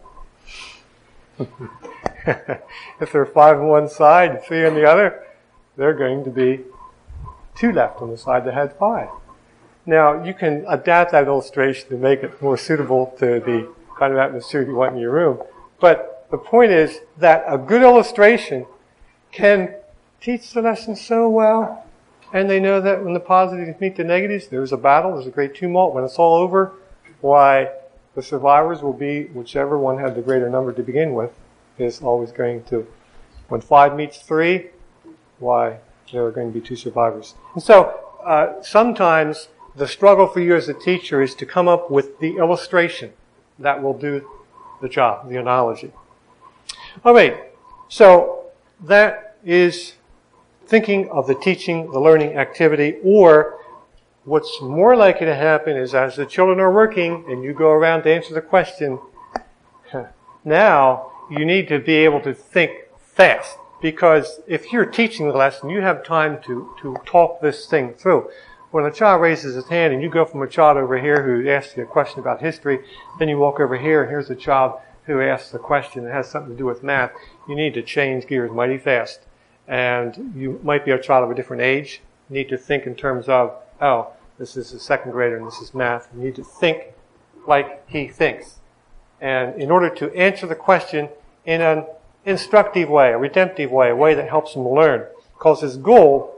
B: If there are 5 on one side and 3 on the other, there are going to be 2 left on the side that had 5. Now, you can adapt that illustration to make it more suitable to the kind of atmosphere you want in your room. But the point is that a good illustration can teach the lesson so well, and they know that when the positives meet the negatives, there's a battle, there's a great tumult. When it's all over, why, the survivors will be whichever one had the greater number to begin with, is always going to. When 5 meets 3, why, there are going to be 2 survivors. And so, sometimes the struggle for you as a teacher is to come up with the illustration that will do the job, the analogy. All right, so that is thinking of the teaching, the learning activity, or what's more likely to happen is as the children are working and you go around to answer the question, now you need to be able to think fast. Because if you're teaching the lesson, you have time to talk this thing through. When a child raises his hand and you go from a child over here who asks you a question about history, then you walk over here and here's a child who asks a question that has something to do with math, you need to change gears mighty fast. And you might be a child of a different age. You need to think in terms of, oh, this is a second grader and this is math. You need to think like he thinks. And in order to answer the question in an instructive way, a redemptive way, a way that helps him learn. Because his goal,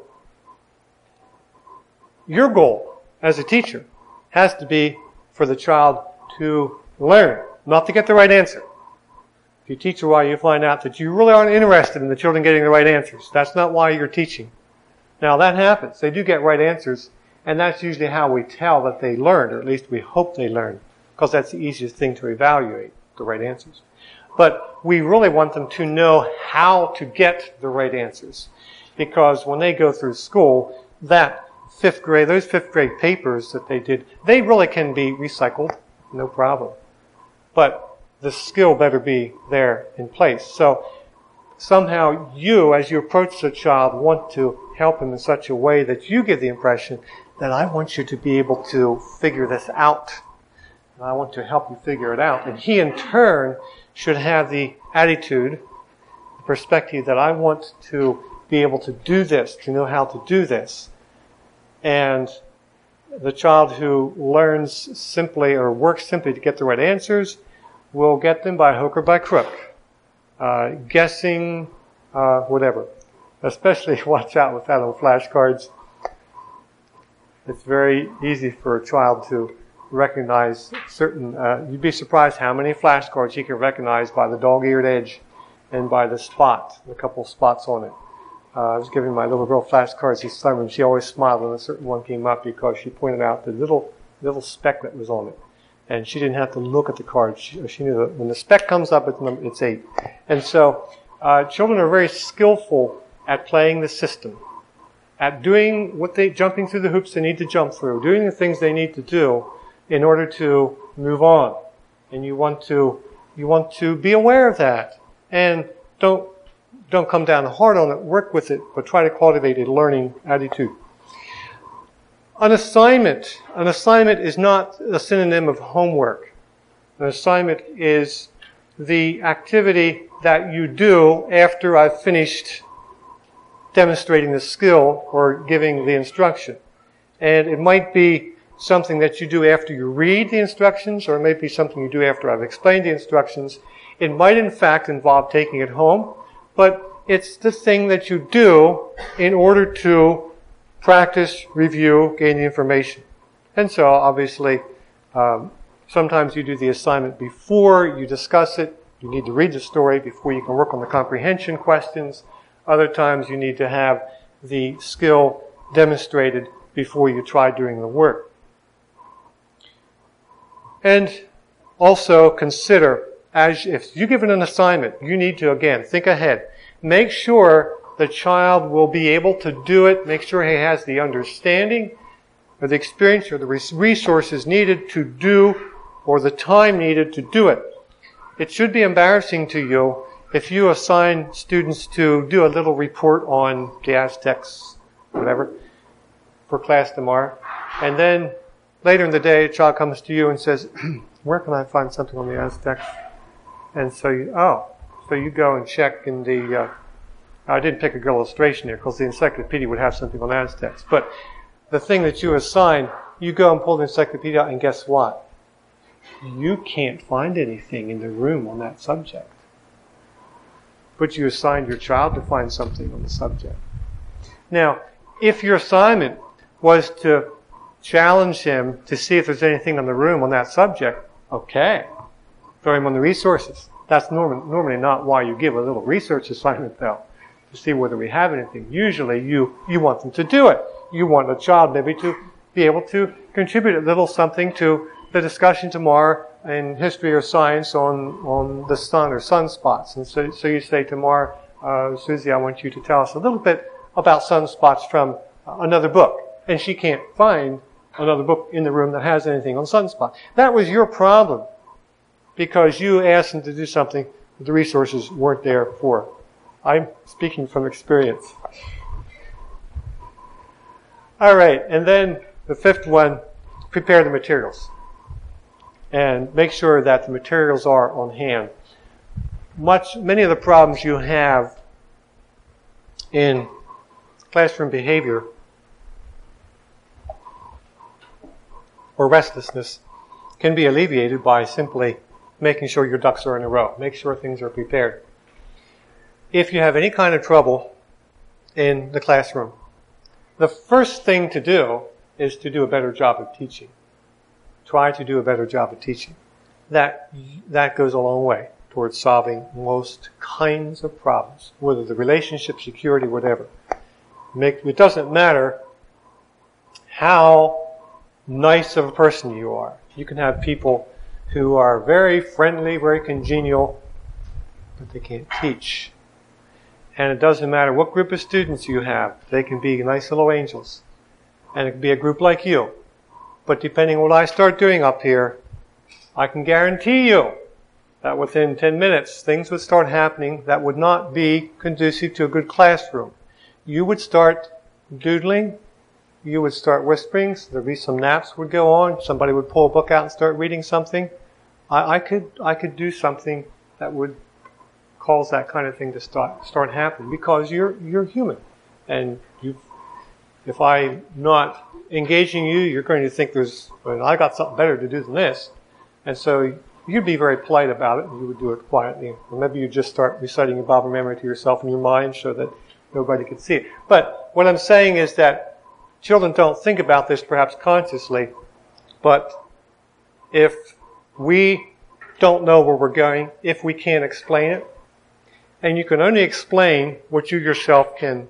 B: your goal as a teacher, has to be for the child to learn, not to get the right answer. If you teach a while, you find out that you really aren't interested in the children getting the right answers. That's not why you're teaching. Now that happens. They do get right answers, and that's usually how we tell that they learned, or at least we hope they learned, because that's the easiest thing to evaluate, the right answers. But we really want them to know how to get the right answers. Because when they go through school, those fifth grade papers that they did, they really can be recycled, no problem. But the skill better be there in place. So somehow you, as you approach the child, want to help him in such a way that you give the impression that I want you to be able to figure this out. And I want to help you figure it out. And he in turn should have the attitude, the perspective that I want to be able to do this, to know how to do this. And the child who learns simply or works simply to get the right answers will get them by hook or by crook. Guessing, whatever. Especially watch out with that on flashcards. It's very easy for a child to recognize certain, you'd be surprised how many flashcards he can recognize by the dog-eared edge and by the spot, a couple spots on it. I was giving my little girl flashcards this summer, and she always smiled when a certain one came up because she pointed out the little speck that was on it. And she didn't have to look at the card. She knew that when the speck comes up, it's 8. And so children are very skillful at playing the system, at doing jumping through the hoops they need to jump through, doing the things they need to do in order to move on. And you want to be aware of that. And don't come down hard on it, work with it, but try to cultivate a learning attitude. An assignment is not a synonym of homework. An assignment is the activity that you do after I've finished demonstrating the skill or giving the instruction. And it might be something that you do after you read the instructions, or it may be something you do after I've explained the instructions. It might in fact involve taking it home, but it's the thing that you do in order to practice, review, gain the information. And so obviously, sometimes you do the assignment before you discuss it. You need to read the story before you can work on the comprehension questions. Other times you need to have the skill demonstrated before you try doing the work. And also consider, if you give it an assignment, you need to, again, think ahead. Make sure the child will be able to do it. Make sure he has the understanding or the experience or the resources needed to do, or the time needed to do it. It should be embarrassing to you if you assign students to do a little report on the Aztecs, whatever, for class tomorrow, and then later in the day, a child comes to you and says, where can I find something on the Aztecs? And so you go and check in the, I didn't pick a good illustration here because the encyclopedia would have something on Aztecs. But the thing that you assign, you go and pull the encyclopedia out, and guess what? You can't find anything in the room on that subject. But you assigned your child to find something on the subject. Now, if your assignment was to challenge him to see if there's anything in the room on that subject, okay. Throw him on the resources. That's normally not why you give a little research assignment, though, to see whether we have anything. Usually you want them to do it. You want the child maybe to be able to contribute a little something to the discussion tomorrow in history or science on the sun or sunspots. And so you say tomorrow, Susie, I want you to tell us a little bit about sunspots from another book, and she can't find another book in the room that has anything on sunspots. That was your problem, because you asked them to do something that the resources weren't there for. I'm speaking from experience. All right, and then the fifth one, prepare the materials. And make sure that the materials are on hand. Many of the problems you have in classroom behavior or restlessness can be alleviated by simply making sure your ducks are in a row. Make sure things are prepared. If you have any kind of trouble in the classroom, the first thing to do is to do a better job of teaching. Try to do a better job of teaching. That goes a long way towards solving most kinds of problems, whether the relationship, security, whatever. It doesn't matter how nice of a person you are. You can have people who are very friendly, very congenial, but they can't teach. And it doesn't matter what group of students you have. They can be nice little angels. And it can be a group like you. But depending on what I start doing up here, I can guarantee you that within 10 minutes, things would start happening that would not be conducive to a good classroom. You would start doodling. You would start whispering. So there'd be some naps would go on. Somebody would pull a book out and start reading something. I could do something that would cause that kind of thing to start happening, because you're human, and if I'm not engaging you, you're going to think I got something better to do than this, and so you'd be very polite about it, and you would do it quietly, or maybe you just start reciting a Bible memory to yourself in your mind so that nobody could see it. But what I'm saying is that children don't think about this perhaps consciously, but if we don't know where we're going, if we can't explain it, and you can only explain what you yourself can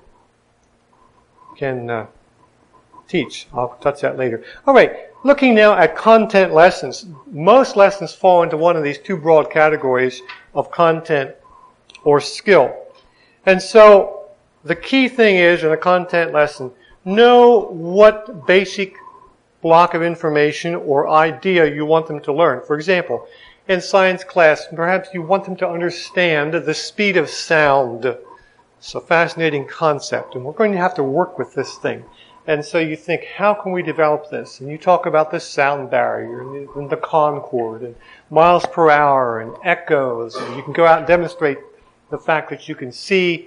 B: teach. I'll touch that later. All right, looking now at content lessons. Most lessons fall into one of these two broad categories of content or skill. And so the key thing is, in a content lesson, know what basic block of information or idea you want them to learn. For example, in science class, perhaps you want them to understand the speed of sound. It's a fascinating concept, and we're going to have to work with this thing. And so you think, how can we develop this? And you talk about the sound barrier and the concord and miles per hour and echoes. And you can go out and demonstrate the fact that you can see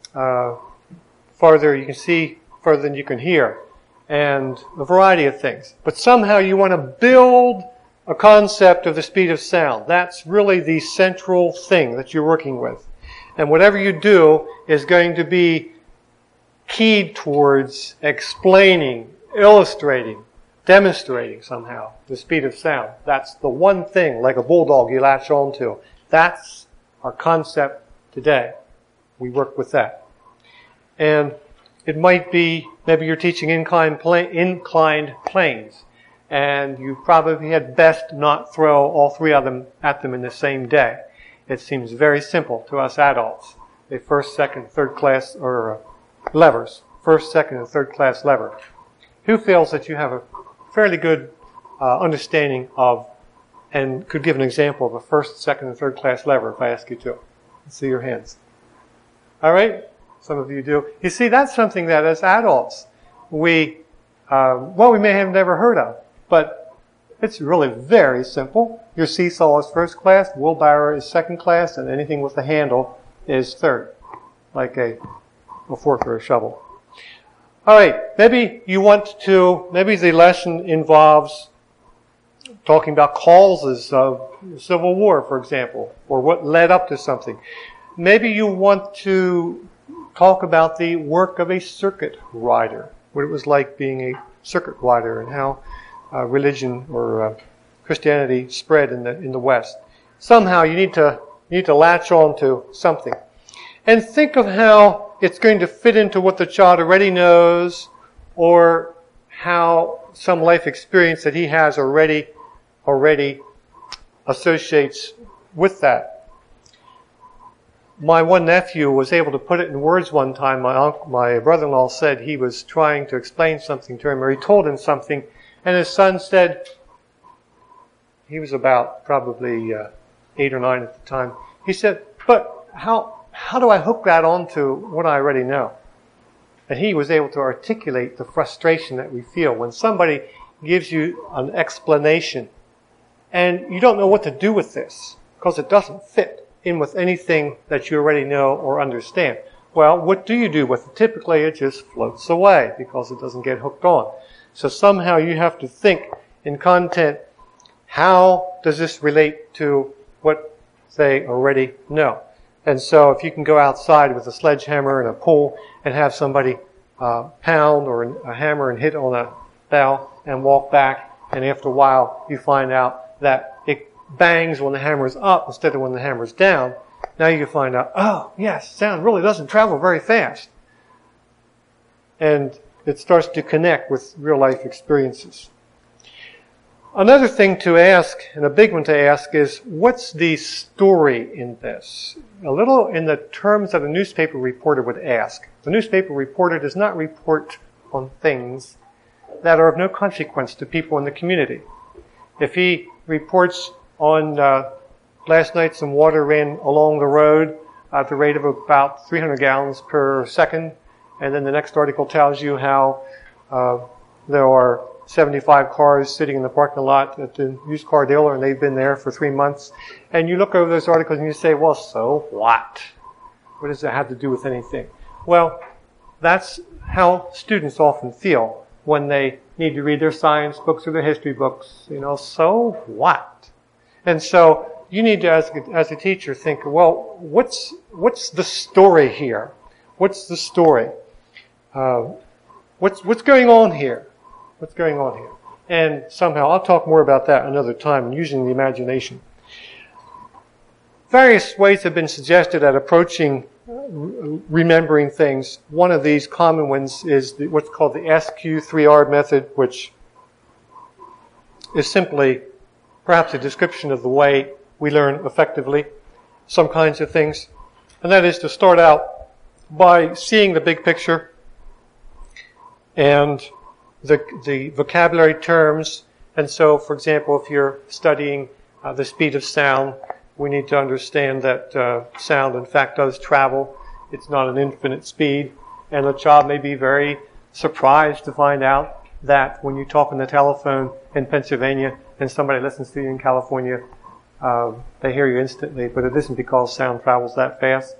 B: farther. You can see further than you can hear, and a variety of things. But somehow you want to build a concept of the speed of sound. That's really the central thing that you're working with. And whatever you do is going to be keyed towards explaining, illustrating, demonstrating somehow the speed of sound. That's the one thing, like a bulldog, you latch onto. That's our concept today. We work with that. And it might be, maybe you're teaching inclined planes, and you probably had best not throw all three of them at them in the same day. It seems very simple to us adults. The first, second, third class, or levers. First, second, and third class lever. Who feels that you have a fairly good understanding of, and could give an example of a first, second, and third class lever if I ask you to? Let's see your hands. All right? Some of you do. You see, that's something that as adults we may have never heard of, but it's really very simple. Your seesaw is first class, wheelbarrow is second class, and anything with a handle is third, like a fork or a shovel. All right, maybe the lesson involves talking about causes of Civil War, for example, or what led up to something. Maybe you want to talk about the work of a circuit rider, what it was like being a circuit rider, and how religion or Christianity spread in the West. Somehow you need to latch on to something, and think of how it's going to fit into what the child already knows, or how some life experience that he has already associates with that. my one nephew was able to put it in words one time. My brother-in-law said he was trying to explain something to him, or he told him something, and his son said, he was about probably 8 or 9 at the time, he said, but how do I hook that onto what I already know? And he was able to articulate the frustration that we feel when somebody gives you an explanation and you don't know what to do with this because it doesn't fit in with anything that you already know or understand. Well, what do you do with it? Typically, it just floats away because it doesn't get hooked on. So somehow you have to think in content, how does this relate to what they already know? And so if you can go outside with a sledgehammer and a pole and have somebody pound or a hammer and hit on a bell and walk back, and after a while you find out that it bangs when the hammer's up instead of when the hammer's down, now you find out, oh, yes, sound really doesn't travel very fast. And it starts to connect with real-life experiences. Another thing to ask, and a big one to ask, is what's the story in this? A little in the terms that a newspaper reporter would ask. The newspaper reporter does not report on things that are of no consequence to people in the community. If he reports on last night some water ran along the road at the rate of about 300 gallons per second, and then the next article tells you how there are 75 cars sitting in the parking lot at the used car dealer, and they've been there for 3 months. And you look over those articles and you say, well, so what? What does that have to do with anything? Well, that's how students often feel when they need to read their science books or their history books. You know, so what? And so you need to, as a teacher, think, well, what's the story here? What's the story? What's going on here? What's going on here? And somehow, I'll talk more about that another time, using the imagination. Various ways have been suggested at approaching remembering things. One of these common ones is what's called the SQ3R method, which is simply perhaps a description of the way we learn effectively some kinds of things. And that is to start out by seeing the big picture and the vocabulary terms. And so, for example, if you're studying the speed of sound, we need to understand that sound, in fact, does travel. It's not an infinite speed. And a child may be very surprised to find out that when you talk on the telephone in Pennsylvania and somebody listens to you in California, they hear you instantly, but it isn't because sound travels that fast.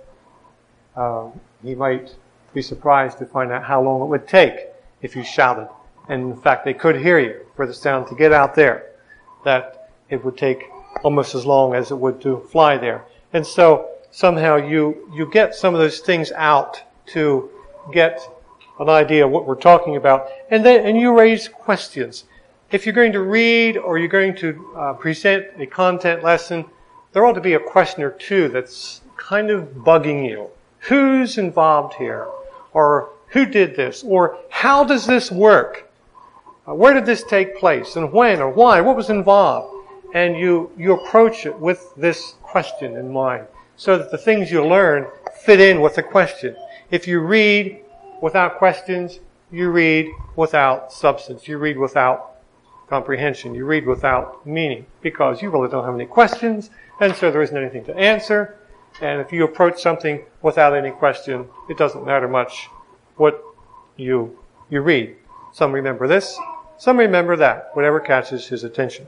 B: You might be surprised to find out how long it would take if you shouted. And in fact, they could hear you for the sound to get out there, that it would take almost as long as it would to fly there. And so somehow you get some of those things out to get an idea of what we're talking about. And you raise questions. If you're going to read or you're going to present a content lesson, there ought to be a question or two that's kind of bugging you. Who's involved here? Or who did this? Or how does this work? Where did this take place? And when or why? What was involved? And you approach it with this question in mind so that the things you learn fit in with the question. If you read without questions, you read without substance. You read without comprehension. You read without meaning because you really don't have any questions, and so there isn't anything to answer. And if you approach something without any question, it doesn't matter much what you read. Some remember this, some remember that, whatever catches his attention.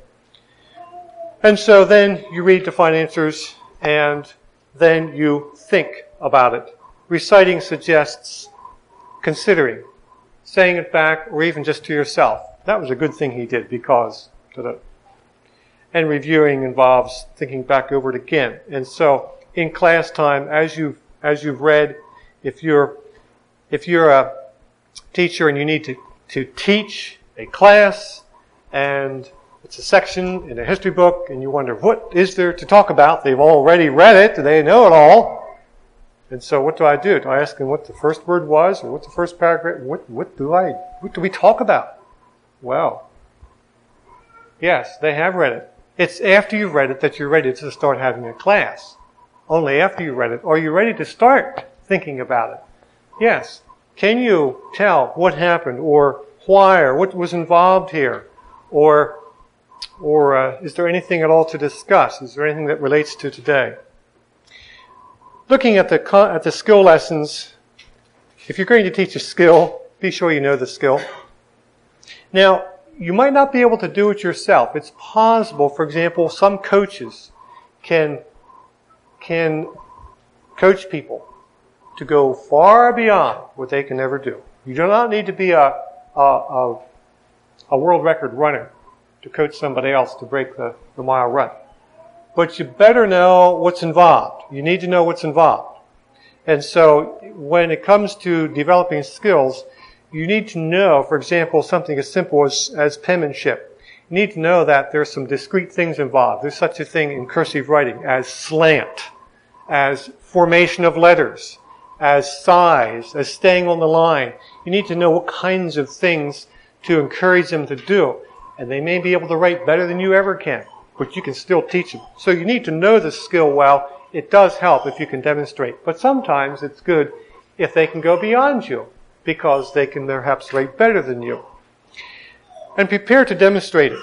B: And so then you read to find answers, and then you think about it. Reciting suggests considering, saying it back, or even just to yourself. That was a good thing he did because... And reviewing involves thinking back over it again. And so in class time, as you've read, if you're a teacher and you need to teach a class, and it's a section in a history book, and you wonder, what is there to talk about? They've already read it, they know it all. And so what do I do? Do I ask them what the first word was, or what's the first paragraph? What do we talk about? Well, yes, they have read it. It's after you've read it that you're ready to start having a class only after you read it? Are you ready to start thinking about it? Yes. Can you tell what happened, or why, or what was involved here? Or is there anything at all to discuss? Is there anything that relates to today? Looking at the skill lessons, if you're going to teach a skill, be sure you know the skill. Now, you might not be able to do it yourself. It's possible, for example, some coaches can coach people to go far beyond what they can ever do. You do not need to be a world record runner to coach somebody else to break the mile run. But you better know what's involved. You need to know what's involved. And so when it comes to developing skills, you need to know, for example, something as simple as penmanship. You need to know that there's some discrete things involved. There's such a thing in cursive writing as slant, as formation of letters, as size, as staying on the line. You need to know what kinds of things to encourage them to do. And they may be able to write better than you ever can, but you can still teach them. So you need to know the skill well. It does help if you can demonstrate. But sometimes it's good if they can go beyond you, because they can perhaps write better than you. And prepare to demonstrate it.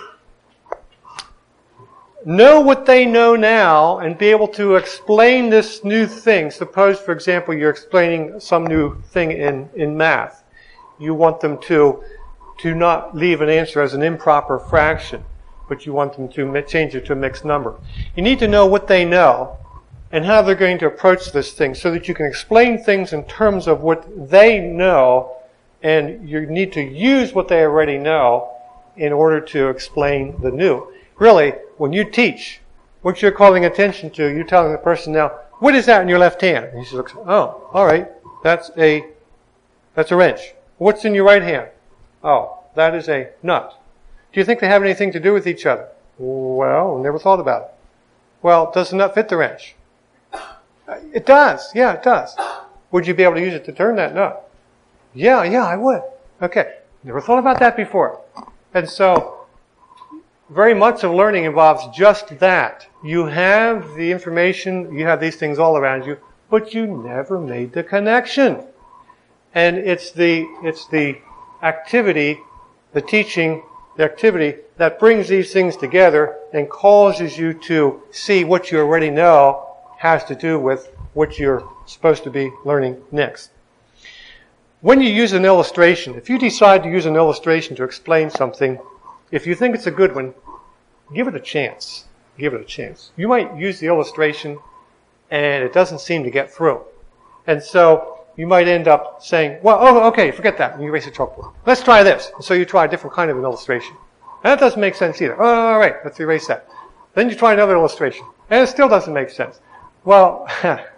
B: Know what they know now and be able to explain this new thing. Suppose, for example, you're explaining some new thing in math. You want them to not leave an answer as an improper fraction, but you want them to change it to a mixed number. You need to know what they know and how they're going to approach this thing so that you can explain things in terms of what they know, and you need to use what they already know in order to explain the new. Really, when you teach, what you're calling attention to, you're telling the person now, what is that in your left hand? And he looks, oh, all right, that's a wrench. What's in your right hand? Oh, that is a nut. Do you think they have anything to do with each other? Well, never thought about it. Well, does the nut fit the wrench? It does. Yeah, it does. Would you be able to use it to turn that nut? Yeah, I would. Okay. Never thought about that before. And so, very much of learning involves just that. You have the information, you have these things all around you, but you never made the connection. And it's the activity, the teaching, the activity that brings these things together and causes you to see what you already know has to do with what you're supposed to be learning next. When you use an illustration, if you decide to use an illustration to explain something, if you think it's a good one, give it a chance. Give it a chance. You might use the illustration and it doesn't seem to get through. And so you might end up saying, well, okay, forget that. And you erase the chalkboard. Let's try this. And so you try a different kind of an illustration. And that doesn't make sense either. Oh, all right, let's erase that. Then you try another illustration. And it still doesn't make sense. Well,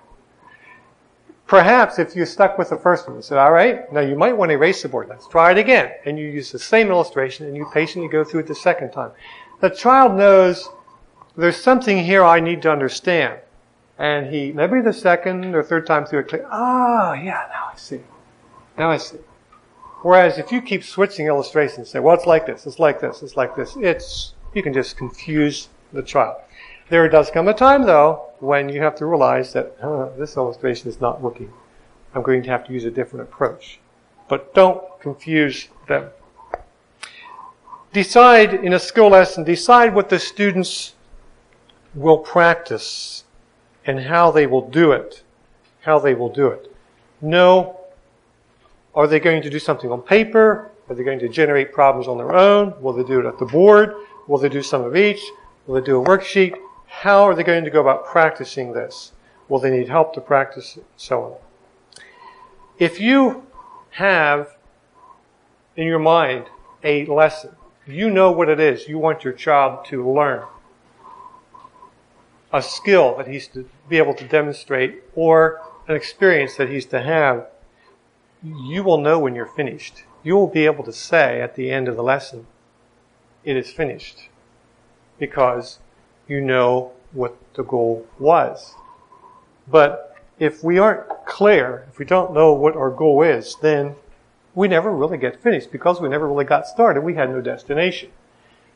B: perhaps if you stuck with the first one and said, all right, now you might want to erase the board. Let's try it again. And you use the same illustration and you patiently go through it the second time. The child knows there's something here I need to understand. And he, maybe the second or third time through it, yeah, now I see. Now I see. Whereas if you keep switching illustrations and say, well, it's like this, it's like this, it's like this, you can just confuse the child. There does come a time, though, when you have to realize that this illustration is not working. I'm going to have to use a different approach. But don't confuse them. Decide, in a skill lesson, decide what the students will practice and how they will do it. How they will do it. Know, are they going to do something on paper? Are they going to generate problems on their own? Will they do it at the board? Will they do some of each? Will they do a worksheet? How are they going to go about practicing this? Will they need help to practice it? So on. If you have in your mind a lesson, you know what it is you want your child to learn, a skill that he's to be able to demonstrate, or an experience that he's to have, you will know when you're finished. You will be able to say at the end of the lesson, it is finished, because you know what the goal was. But if we aren't clear, if we don't know what our goal is, then we never really get finished, because we never really got started. We had no destination.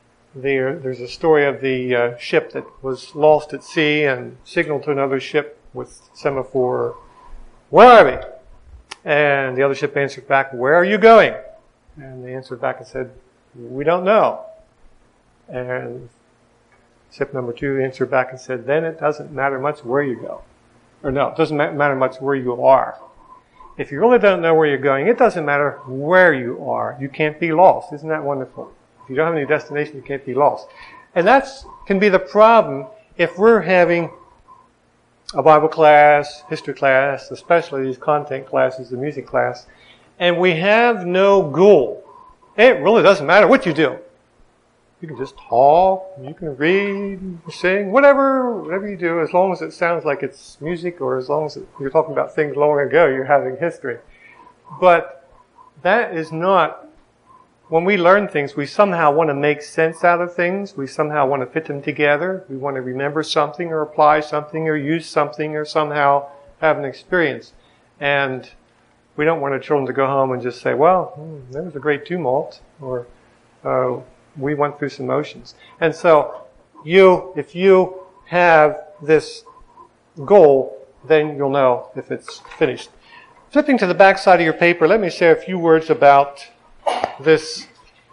B: There's a story of the ship that was lost at sea and signaled to another ship with semaphore, "Where are we?" And the other ship answered back, "Where are you going?" And they answered back and said, "We don't know." And ship number 2 answered back and said, "Then it doesn't matter much where you go." Or no, it doesn't matter much where you are. If you really don't know where you're going, it doesn't matter where you are. You can't be lost. Isn't that wonderful? If you don't have any destination, you can't be lost. And that can be the problem if we're having a Bible class, history class, especially these content classes, the music class, and we have no goal. It really doesn't matter what you do. You can just talk, you can read, sing, whatever you do, as long as it sounds like it's music, or as long as you're talking about things long ago, you're having history. But that is not, when we learn things, we somehow want to make sense out of things, we somehow want to fit them together, we want to remember something, or apply something, or use something, or somehow have an experience. And we don't want our children to go home and just say, "Well, there was a great tumult," or we went through some motions. And so, if you have this goal, then you'll know if it's finished. Flipping to the back side of your paper, let me say a few words about this.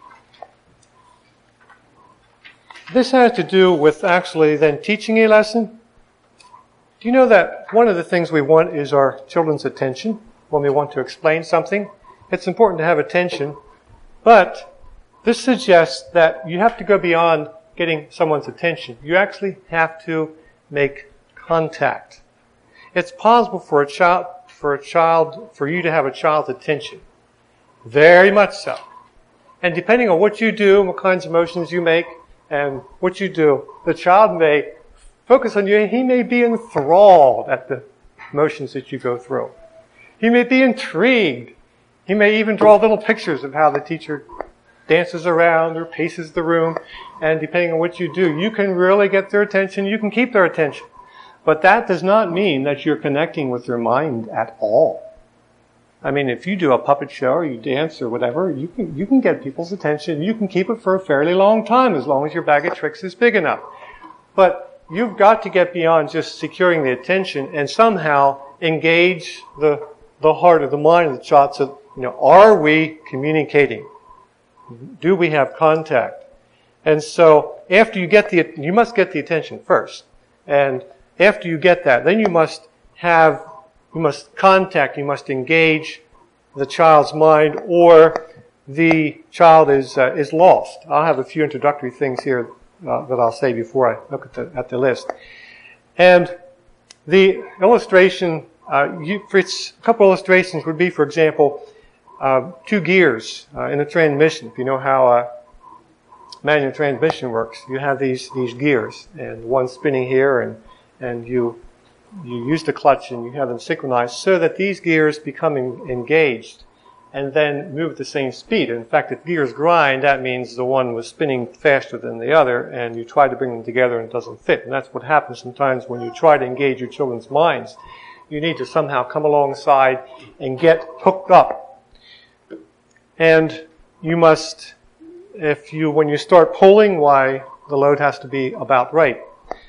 B: This has to do with actually then teaching a lesson. Do you know that one of the things we want is our children's attention when we want to explain something? It's important to have attention, but this suggests that you have to go beyond getting someone's attention. You actually have to make contact. It's possible for you to have a child's attention. Very much so. And depending on what you do and what kinds of motions you make and what you do, the child may focus on you and he may be enthralled at the motions that you go through. He may be intrigued. He may even draw little pictures of how the teacher dances around or paces the room, and depending on what you do, you can really get their attention, you can keep their attention. But that does not mean that you're connecting with their mind at all. I mean, if you do a puppet show or you dance or whatever, you can get people's attention, you can keep it for a fairly long time as long as your bag of tricks is big enough. But you've got to get beyond just securing the attention and somehow engage the heart or the mind of the child. So, are we communicating? Do we have contact? And so after you must get the attention first. And after you get that, then you must contact, you must engage the child's mind, or the child is lost. I'll have a few introductory things here that I'll say before I look at the list. And the illustration, a couple illustrations would be, for example, 2 gears in a transmission. If you know how manual transmission works, you have these gears, and one spinning here, and you use the clutch and you have them synchronized so that these gears become engaged and then move at the same speed. In fact, if gears grind, that means the one was spinning faster than the other, and you try to bring them together and it doesn't fit. And that's what happens sometimes when you try to engage your children's minds. You need to somehow come alongside and get hooked up. And you must, when you start pulling, the load has to be about right.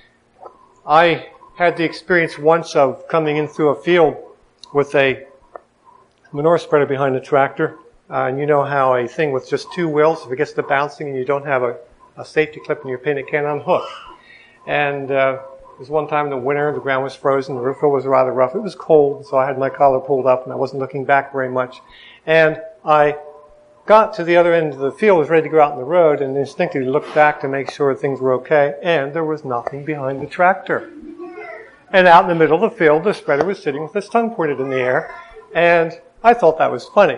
B: I had the experience once of coming in through a field with a manure spreader behind the tractor. And you know how a thing with just 2 wheels, if it gets to bouncing and you don't have a safety clip in your pin, it can't unhook. And there was one time in the winter, the ground was frozen, the roof was rather rough. It was cold, so I had my collar pulled up and I wasn't looking back very much. And I got to the other end of the field, was ready to go out on the road, and instinctively looked back to make sure things were okay, and there was nothing behind the tractor. And out in the middle of the field, the spreader was sitting with its tongue pointed in the air, and I thought that was funny.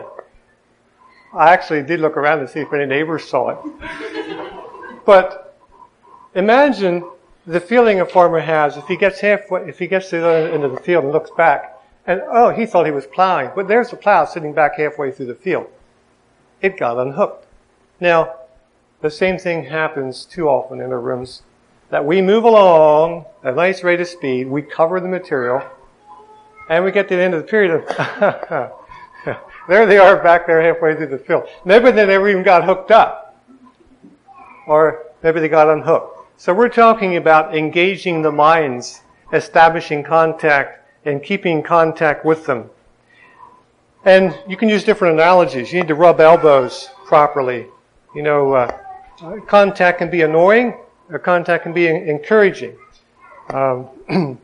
B: I actually did look around to see if any neighbors saw it. But imagine the feeling a farmer has if he gets to the other end of the field and looks back, and he thought he was plowing, but there's the plow sitting back halfway through the field. It got unhooked. Now, the same thing happens too often in our rooms, that we move along at a nice rate of speed, we cover the material, and we get to the end of the period and there they are back there halfway through the field. Maybe they never even got hooked up. Or maybe they got unhooked. So we're talking about engaging the minds establishing contact and keeping contact with them. And you can use different analogies. You need to rub elbows properly. Contact can be annoying, or contact can be encouraging. And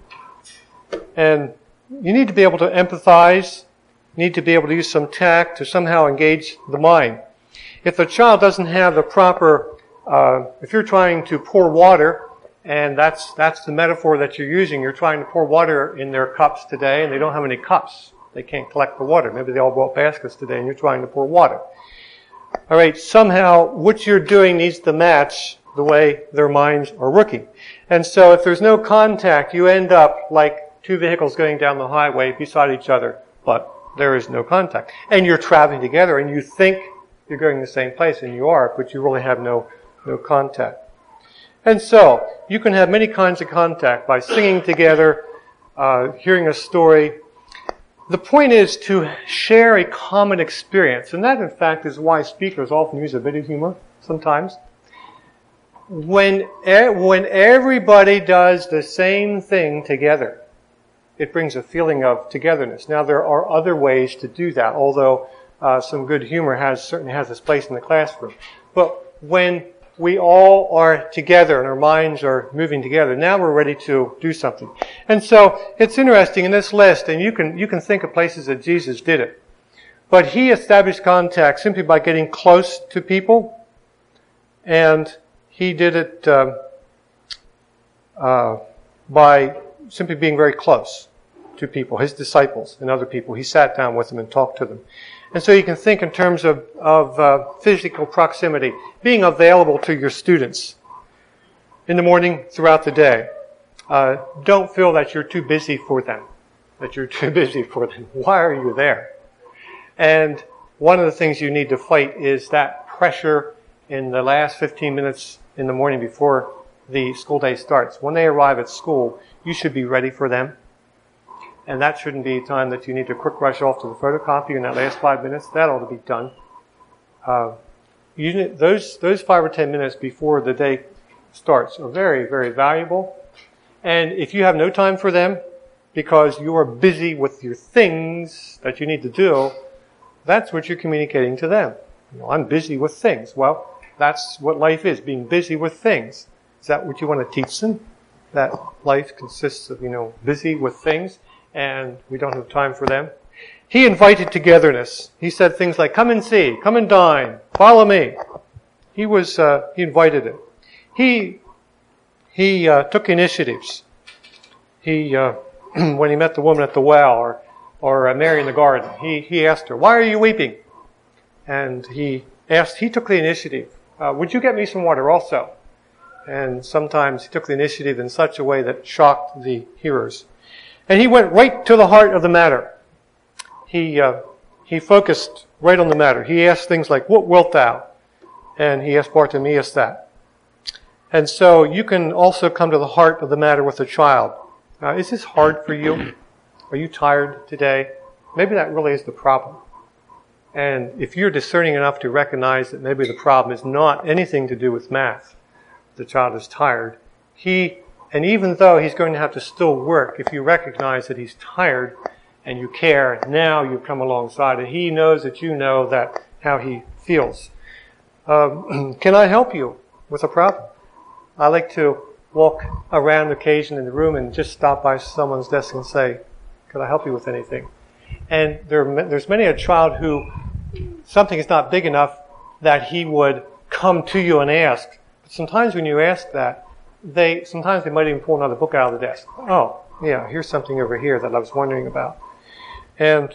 B: you need to be able to empathize. You need to be able to use some tact to somehow engage the mind. If the child doesn't have the proper, if you're trying to pour water, and that's the metaphor that you're using, you're trying to pour water in their cups today, and they don't have any cups. They can't collect the water. Maybe they all brought baskets today, and you're trying to pour water. All right, somehow what you're doing needs to match the way their minds are working. And so if there's no contact, you end up like two vehicles going down the highway beside each other, but there is no contact. And you're traveling together, and you think you're going the same place, and you are, but you really have no contact. And so you can have many kinds of contact by singing together, hearing a story. The point is to share a common experience, and that in fact is why speakers often use a bit of humor sometimes. When everybody does the same thing together, it brings a feeling of togetherness. Now there are other ways to do that, although some good humor certainly has its place in the classroom. But when we all are together and our minds are moving together, now we're ready to do something. And so it's interesting in this list, and you can think of places that Jesus did it. But he established contact simply by getting close to people, and he did it by simply being very close to people, his disciples and other people. He sat down with them and talked to them. And so you can think in terms of physical proximity, being available to your students in the morning, throughout the day. Don't feel that you're too busy for them, Why are you there? And one of the things you need to fight is that pressure in the last 15 minutes in the morning before the school day starts. When they arrive at school, you should be ready for them. And that shouldn't be a time that you need to quick rush off to the photocopy in that last 5 minutes. That ought to be done. Those 5 or 10 minutes before the day starts are very, very valuable. And if you have no time for them because you are busy with your things that you need to do, that's what you're communicating to them. I'm busy with things. Well, that's what life is, being busy with things. Is that what you want to teach them? That life consists of, busy with things, and we don't have time for them. He invited togetherness. He said things like, come and see, come and dine, follow me. He invited it. He took initiatives. When he met the woman at the well, or Mary in the garden, he asked her, why are you weeping? And he took the initiative. Would you get me some water also? And sometimes he took the initiative in such a way that shocked the hearers. And he went right to the heart of the matter. He focused right on the matter. He asked things like, what wilt thou? And he asked Bartimaeus that. And so you can also come to the heart of the matter with a child. Is this hard for you? Are you tired today? Maybe that really is the problem. And if you're discerning enough to recognize that maybe the problem is not anything to do with math, the child is tired, and even though he's going to have to still work, if you recognize that he's tired and you care, now you come alongside and he knows that you know that how he feels. Can I help you with a problem? I like to walk around the occasion in the room and just stop by someone's desk and say, could I help you with anything? And there's many a child who something is not big enough that he would come to you and ask. But sometimes when you ask that, sometimes they might even pull another book out of the desk. Oh, yeah, here's something over here that I was wondering about. And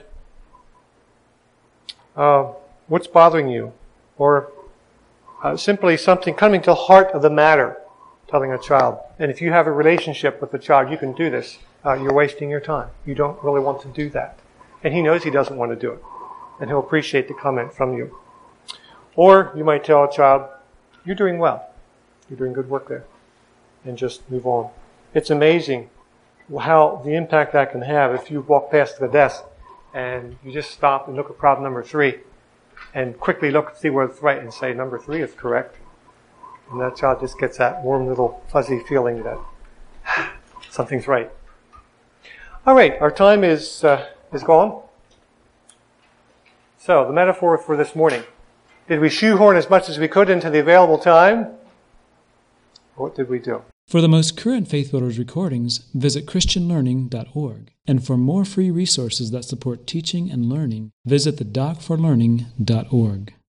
B: what's bothering you? Or simply something coming to the heart of the matter, telling a child. And if you have a relationship with the child, you can do this. You're wasting your time. You don't really want to do that. And he knows he doesn't want to do it. And he'll appreciate the comment from you. Or you might tell a child, you're doing well. You're doing good work there. And just move on. It's amazing how the impact that can have if you walk past the desk and you just stop and look at problem number 3 and quickly look and see where it's right and say number 3 is correct. And that child just gets that warm little fuzzy feeling that something's right. All right, our time is gone. So, the metaphor for this morning. Did we shoehorn as much as we could into the available time? What did we do?
A: For the most current Faith Builders recordings, visit christianlearning.org. And for more free resources that support teaching and learning, visit thedoc4learning.org.